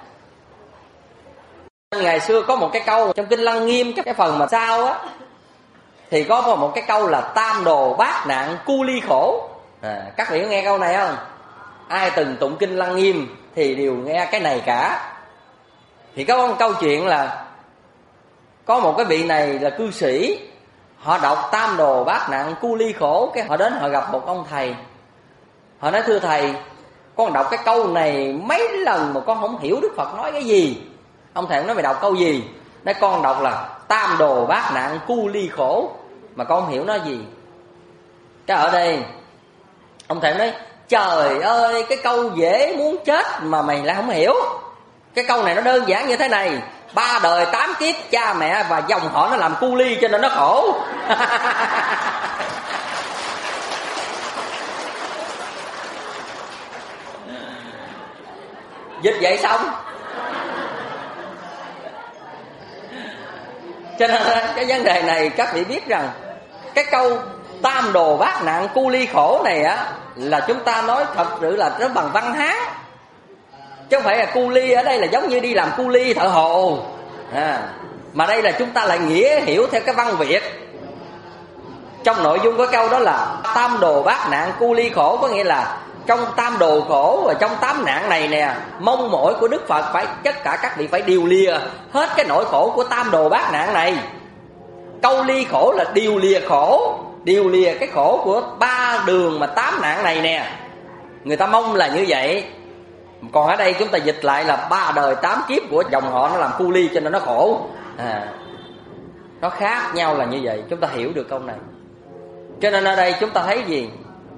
Speaker 3: Ngày xưa có một cái câu trong kinh Lăng Nghiêm, cái phần mà sau á, thì có một cái câu là tam đồ bát nạn cu ly khổ. À, các vị có nghe câu này không? Ai từng tụng kinh Lăng Nghiêm thì đều nghe cái này cả. Thì có một câu chuyện là có một cái vị này là cư sĩ, họ đọc tam đồ bát nạn cu ly khổ, cái họ đến họ gặp một ông thầy. Họ nói thưa thầy, con đọc cái câu này mấy lần mà con không hiểu Đức Phật nói cái gì. Ông thầy nói mày đọc câu gì? Nói con đọc là tam đồ bát nạn cu ly khổ, mà con không hiểu nó gì. Cái ở đây ông thầy nói trời ơi, cái câu dễ muốn chết mà mày lại không hiểu. Cái câu này nó đơn giản như thế này: ba đời tám kiếp cha mẹ và dòng họ nó làm cu ly cho nên nó khổ. Dịch vậy xong. Cho nên cái vấn đề này các vị biết rằng cái câu tam đồ bát nạn cu ly khổ này á, là chúng ta nói thật sự là nó bằng văn Hán, chứ không phải là cu ly ở đây là giống như đi làm cu ly thợ hồ à, mà đây là chúng ta lại nghĩa hiểu theo cái văn Việt. Trong nội dung của câu đó là tam đồ bát nạn cu ly khổ, có nghĩa là trong tam đồ khổ và trong tám nạn này nè, mong mỏi của Đức Phật phải tất cả các vị phải điều lìa hết cái nỗi khổ của tam đồ bát nạn này. Câu ly khổ là điều lìa khổ, điều lìa cái khổ của ba đường mà tám nạn này nè. Người ta mong là như vậy. Còn ở đây chúng ta dịch lại là ba đời tám kiếp của dòng họ nó làm cu ly cho nên nó khổ à, nó khác nhau là như vậy. Chúng ta hiểu được câu này. Cho nên ở đây chúng ta thấy gì?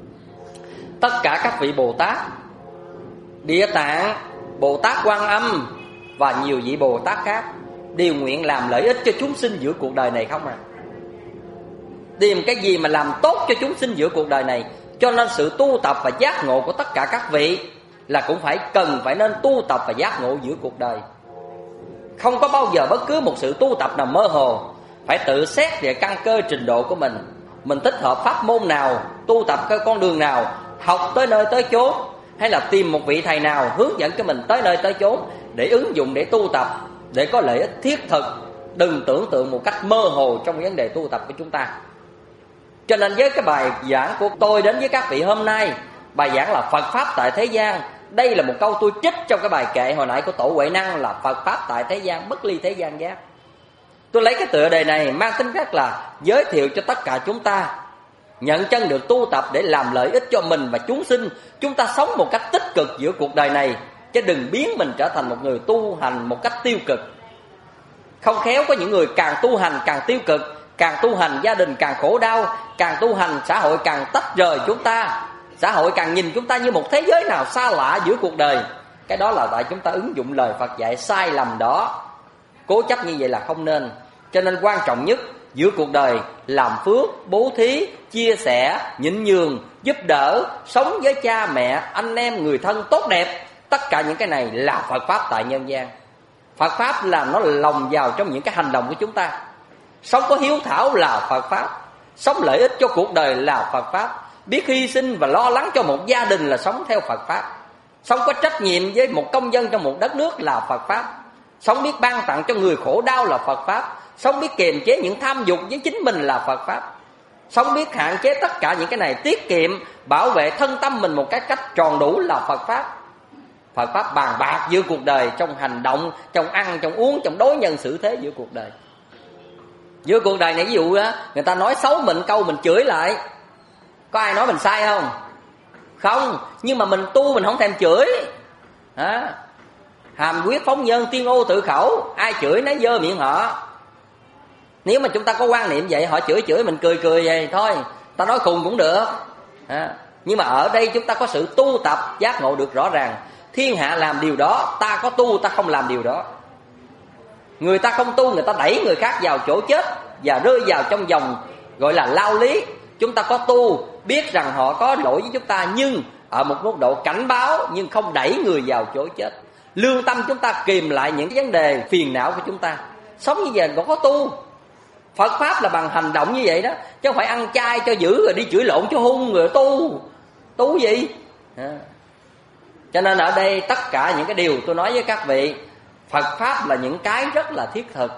Speaker 3: Tất cả các vị Bồ Tát, Địa Tạng, Bồ Tát Quan Âm và nhiều vị Bồ Tát khác đều nguyện làm lợi ích cho chúng sinh giữa cuộc đời này không à. Tìm cái gì mà làm tốt cho chúng sinh giữa cuộc đời này. Cho nên sự tu tập và giác ngộ của tất cả các vị là cũng phải cần phải nên tu tập và giác ngộ giữa cuộc đời. Không có bao giờ bất cứ một sự tu tập nào mơ hồ. Phải tự xét về căn cơ trình độ của mình. Mình thích hợp pháp môn nào, tu tập cái con đường nào, học tới nơi tới chốn, hay là tìm một vị thầy nào hướng dẫn cho mình tới nơi tới chốn để ứng dụng, để tu tập, để có lợi ích thiết thực. Đừng tưởng tượng một cách mơ hồ trong vấn đề tu tập của chúng ta. Cho nên với cái bài giảng của tôi đến với các vị hôm nay, bài giảng là Phật Pháp tại thế gian. Đây là một câu tôi trích trong cái bài kệ hồi nãy của Tổ Huệ Năng là Phật Pháp tại thế gian, bất ly thế gian giác. Tôi lấy cái tựa đề này mang tính chất là giới thiệu cho tất cả chúng ta nhận chân được tu tập để làm lợi ích cho mình và chúng sinh. Chúng ta sống một cách tích cực giữa cuộc đời này, chứ đừng biến mình trở thành một người tu hành một cách tiêu cực. Không khéo có những người càng tu hành càng tiêu cực, càng tu hành gia đình càng khổ đau, càng tu hành xã hội càng tách rời chúng ta, xã hội càng nhìn chúng ta như một thế giới nào xa lạ giữa cuộc đời. Cái đó là tại chúng ta ứng dụng lời Phật dạy sai lầm đó. Cố chấp như vậy là không nên. Cho nên quan trọng nhất giữa cuộc đời làm phước, bố thí, chia sẻ, nhịn nhường, giúp đỡ, sống với cha mẹ, anh em, người thân tốt đẹp. Tất cả những cái này là Phật Pháp tại nhân gian. Phật Pháp là nó lồng vào trong những cái hành động của chúng ta. Sống có hiếu thảo là Phật Pháp, sống lợi ích cho cuộc đời là Phật Pháp, biết hy sinh và lo lắng cho một gia đình là sống theo Phật Pháp, sống có trách nhiệm với một công dân trong một đất nước là Phật Pháp, sống biết ban tặng cho người khổ đau là Phật Pháp, sống biết kiềm chế những tham dục với chính mình là Phật Pháp, sống biết hạn chế tất cả những cái này, tiết kiệm, bảo vệ thân tâm mình một cái cách tròn đủ là Phật Pháp. Phật Pháp bàn bạc giữa cuộc đời, trong hành động, trong ăn, trong uống, trong đối nhân xử thế giữa cuộc đời. Giữa cuộc đời này ví dụ á, người ta nói xấu mình câu mình chửi lại, có ai nói mình sai không? Không, nhưng mà mình tu mình không thèm chửi à, hàm quyết phóng nhân, tiên ô tự khẩu, ai chửi nấy dơ miệng họ. Nếu mà chúng ta có quan niệm vậy, họ chửi chửi mình cười cười vậy thôi, ta nói khùng cũng được à. Nhưng mà ở đây chúng ta có sự tu tập giác ngộ được rõ ràng. Thiên hạ làm điều đó, ta có tu ta không làm điều đó. Người ta không tu, người ta đẩy người khác vào chỗ chết và rơi vào trong vòng gọi là lao lý. Chúng ta có tu, biết rằng họ có lỗi với chúng ta, nhưng ở một mức độ cảnh báo, nhưng không đẩy người vào chỗ chết. Lương tâm chúng ta kìm lại những cái vấn đề phiền não của chúng ta. Sống như vậy còn có tu. Phật Pháp là bằng hành động như vậy đó, chứ không phải ăn chay cho dữ rồi đi chửi lộn cho hung rồi tu. Tu gì à. Cho nên ở đây tất cả những cái điều tôi nói với các vị, Phật Pháp là những cái rất là thiết thực.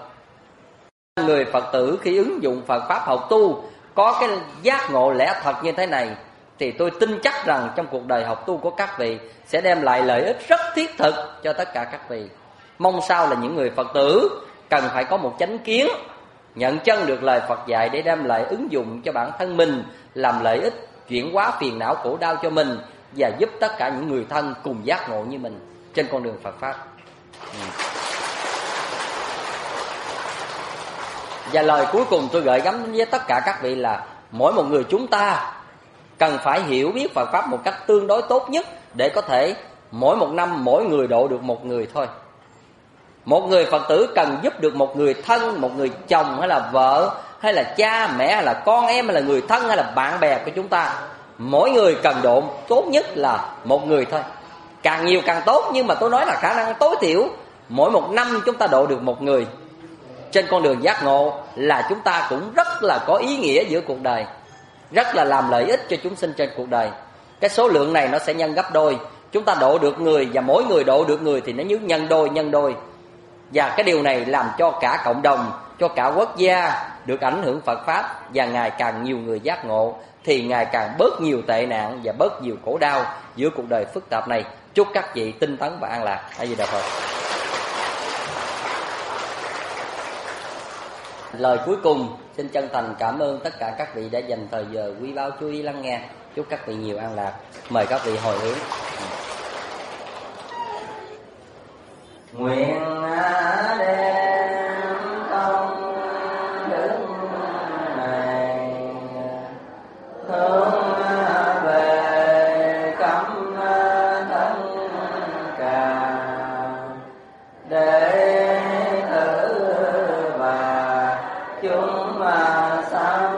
Speaker 3: Người Phật tử khi ứng dụng Phật Pháp học tu, có cái giác ngộ lẽ thật như thế này, thì tôi tin chắc rằng trong cuộc đời học tu của các vị sẽ đem lại lợi ích rất thiết thực cho tất cả các vị. Mong sao là những người Phật tử cần phải có một chánh kiến, nhận chân được lời Phật dạy để đem lại ứng dụng cho bản thân mình, làm lợi ích, chuyển hóa phiền não khổ đau cho mình, và giúp tất cả những người thân cùng giác ngộ như mình trên con đường Phật Pháp. ừ. Và lời cuối cùng tôi gửi gắm với tất cả các vị là mỗi một người chúng ta cần phải hiểu biết Phật Pháp một cách tương đối tốt nhất, để có thể mỗi một năm mỗi người độ được một người thôi. Một người Phật tử cần giúp được một người thân, một người chồng hay là vợ, hay là cha mẹ, hay là con em, hay là người thân, hay là bạn bè của chúng ta. Mỗi người cần độ tốt nhất là một người thôi. Càng nhiều càng tốt, nhưng mà tôi nói là khả năng tối thiểu mỗi một năm chúng ta độ được một người. Trên con đường giác ngộ là chúng ta cũng rất là có ý nghĩa giữa cuộc đời, rất là làm lợi ích cho chúng sinh trên cuộc đời. Cái số lượng này nó sẽ nhân gấp đôi. Chúng ta độ được người, và mỗi người độ được người thì nó như nhân đôi, nhân đôi. Và cái điều này làm cho cả cộng đồng, cho cả quốc gia được ảnh hưởng Phật Pháp. Và ngày càng nhiều người giác ngộ thì ngày càng bớt nhiều tệ nạn và bớt nhiều khổ đau giữa cuộc đời phức tạp này. Chúc các vị tinh tấn và an lạc. A Di Đà Phật. Lời cuối cùng xin chân thành cảm ơn tất cả các vị đã dành thời giờ quý báu chú ý lắng nghe. Chúc các vị nhiều an lạc. Mời các vị hồi hướng. Nguyện đem công đức này hướng về cấm tất cả đệ tử và chúng sanh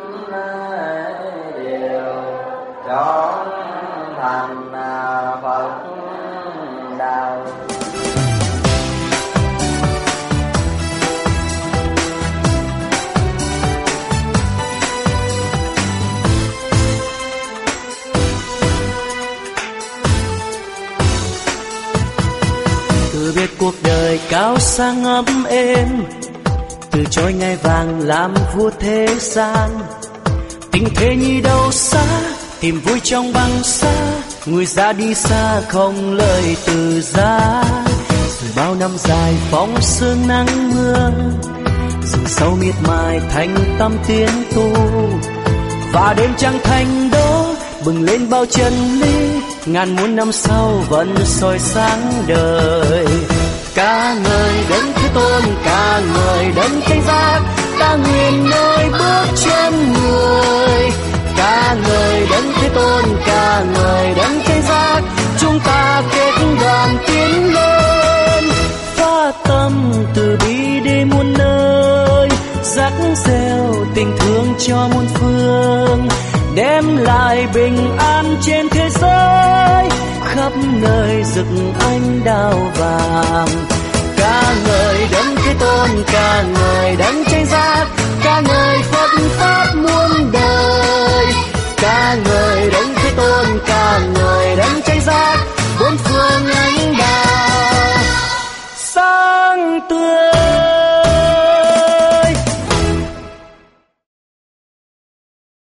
Speaker 3: đều chọn thành Phật đạo.
Speaker 4: Từ biết cuộc đời cao sang ấm êm, từ chối ngai vàng làm vua thế gian. Tình thế như đâu xa, tìm vui trong băng xa, người ra đi xa không lời từ giá. Rồi bao năm dài phóng sương nắng mưa, rừng sâu miệt mài thành tâm tiến tu. Và đêm trăng thành đô bừng lên bao chân lý, ngàn muôn năm sau vẫn soi sáng đời. Ca ngợi đấng Thế Tôn, ca ngợi đấng Thánh Giác, ta nguyện nơi bước chân người. Ca ngợi đấng Thế Tôn, ca ngợi đấng Thánh Giác, chúng ta kết đoàn tiến lên. Phát tâm từ bi đi muôn nơi, dắt gieo tình thương cho muôn phương, đem lại bình an trên thế giới, khắp nơi rực ánh đao vàng. Ca ngợi đấng Thế Tôn, ca ngợi đấng Chánh Giác, ca ngợi Phật Pháp muôn đời. Ca ngợi đấng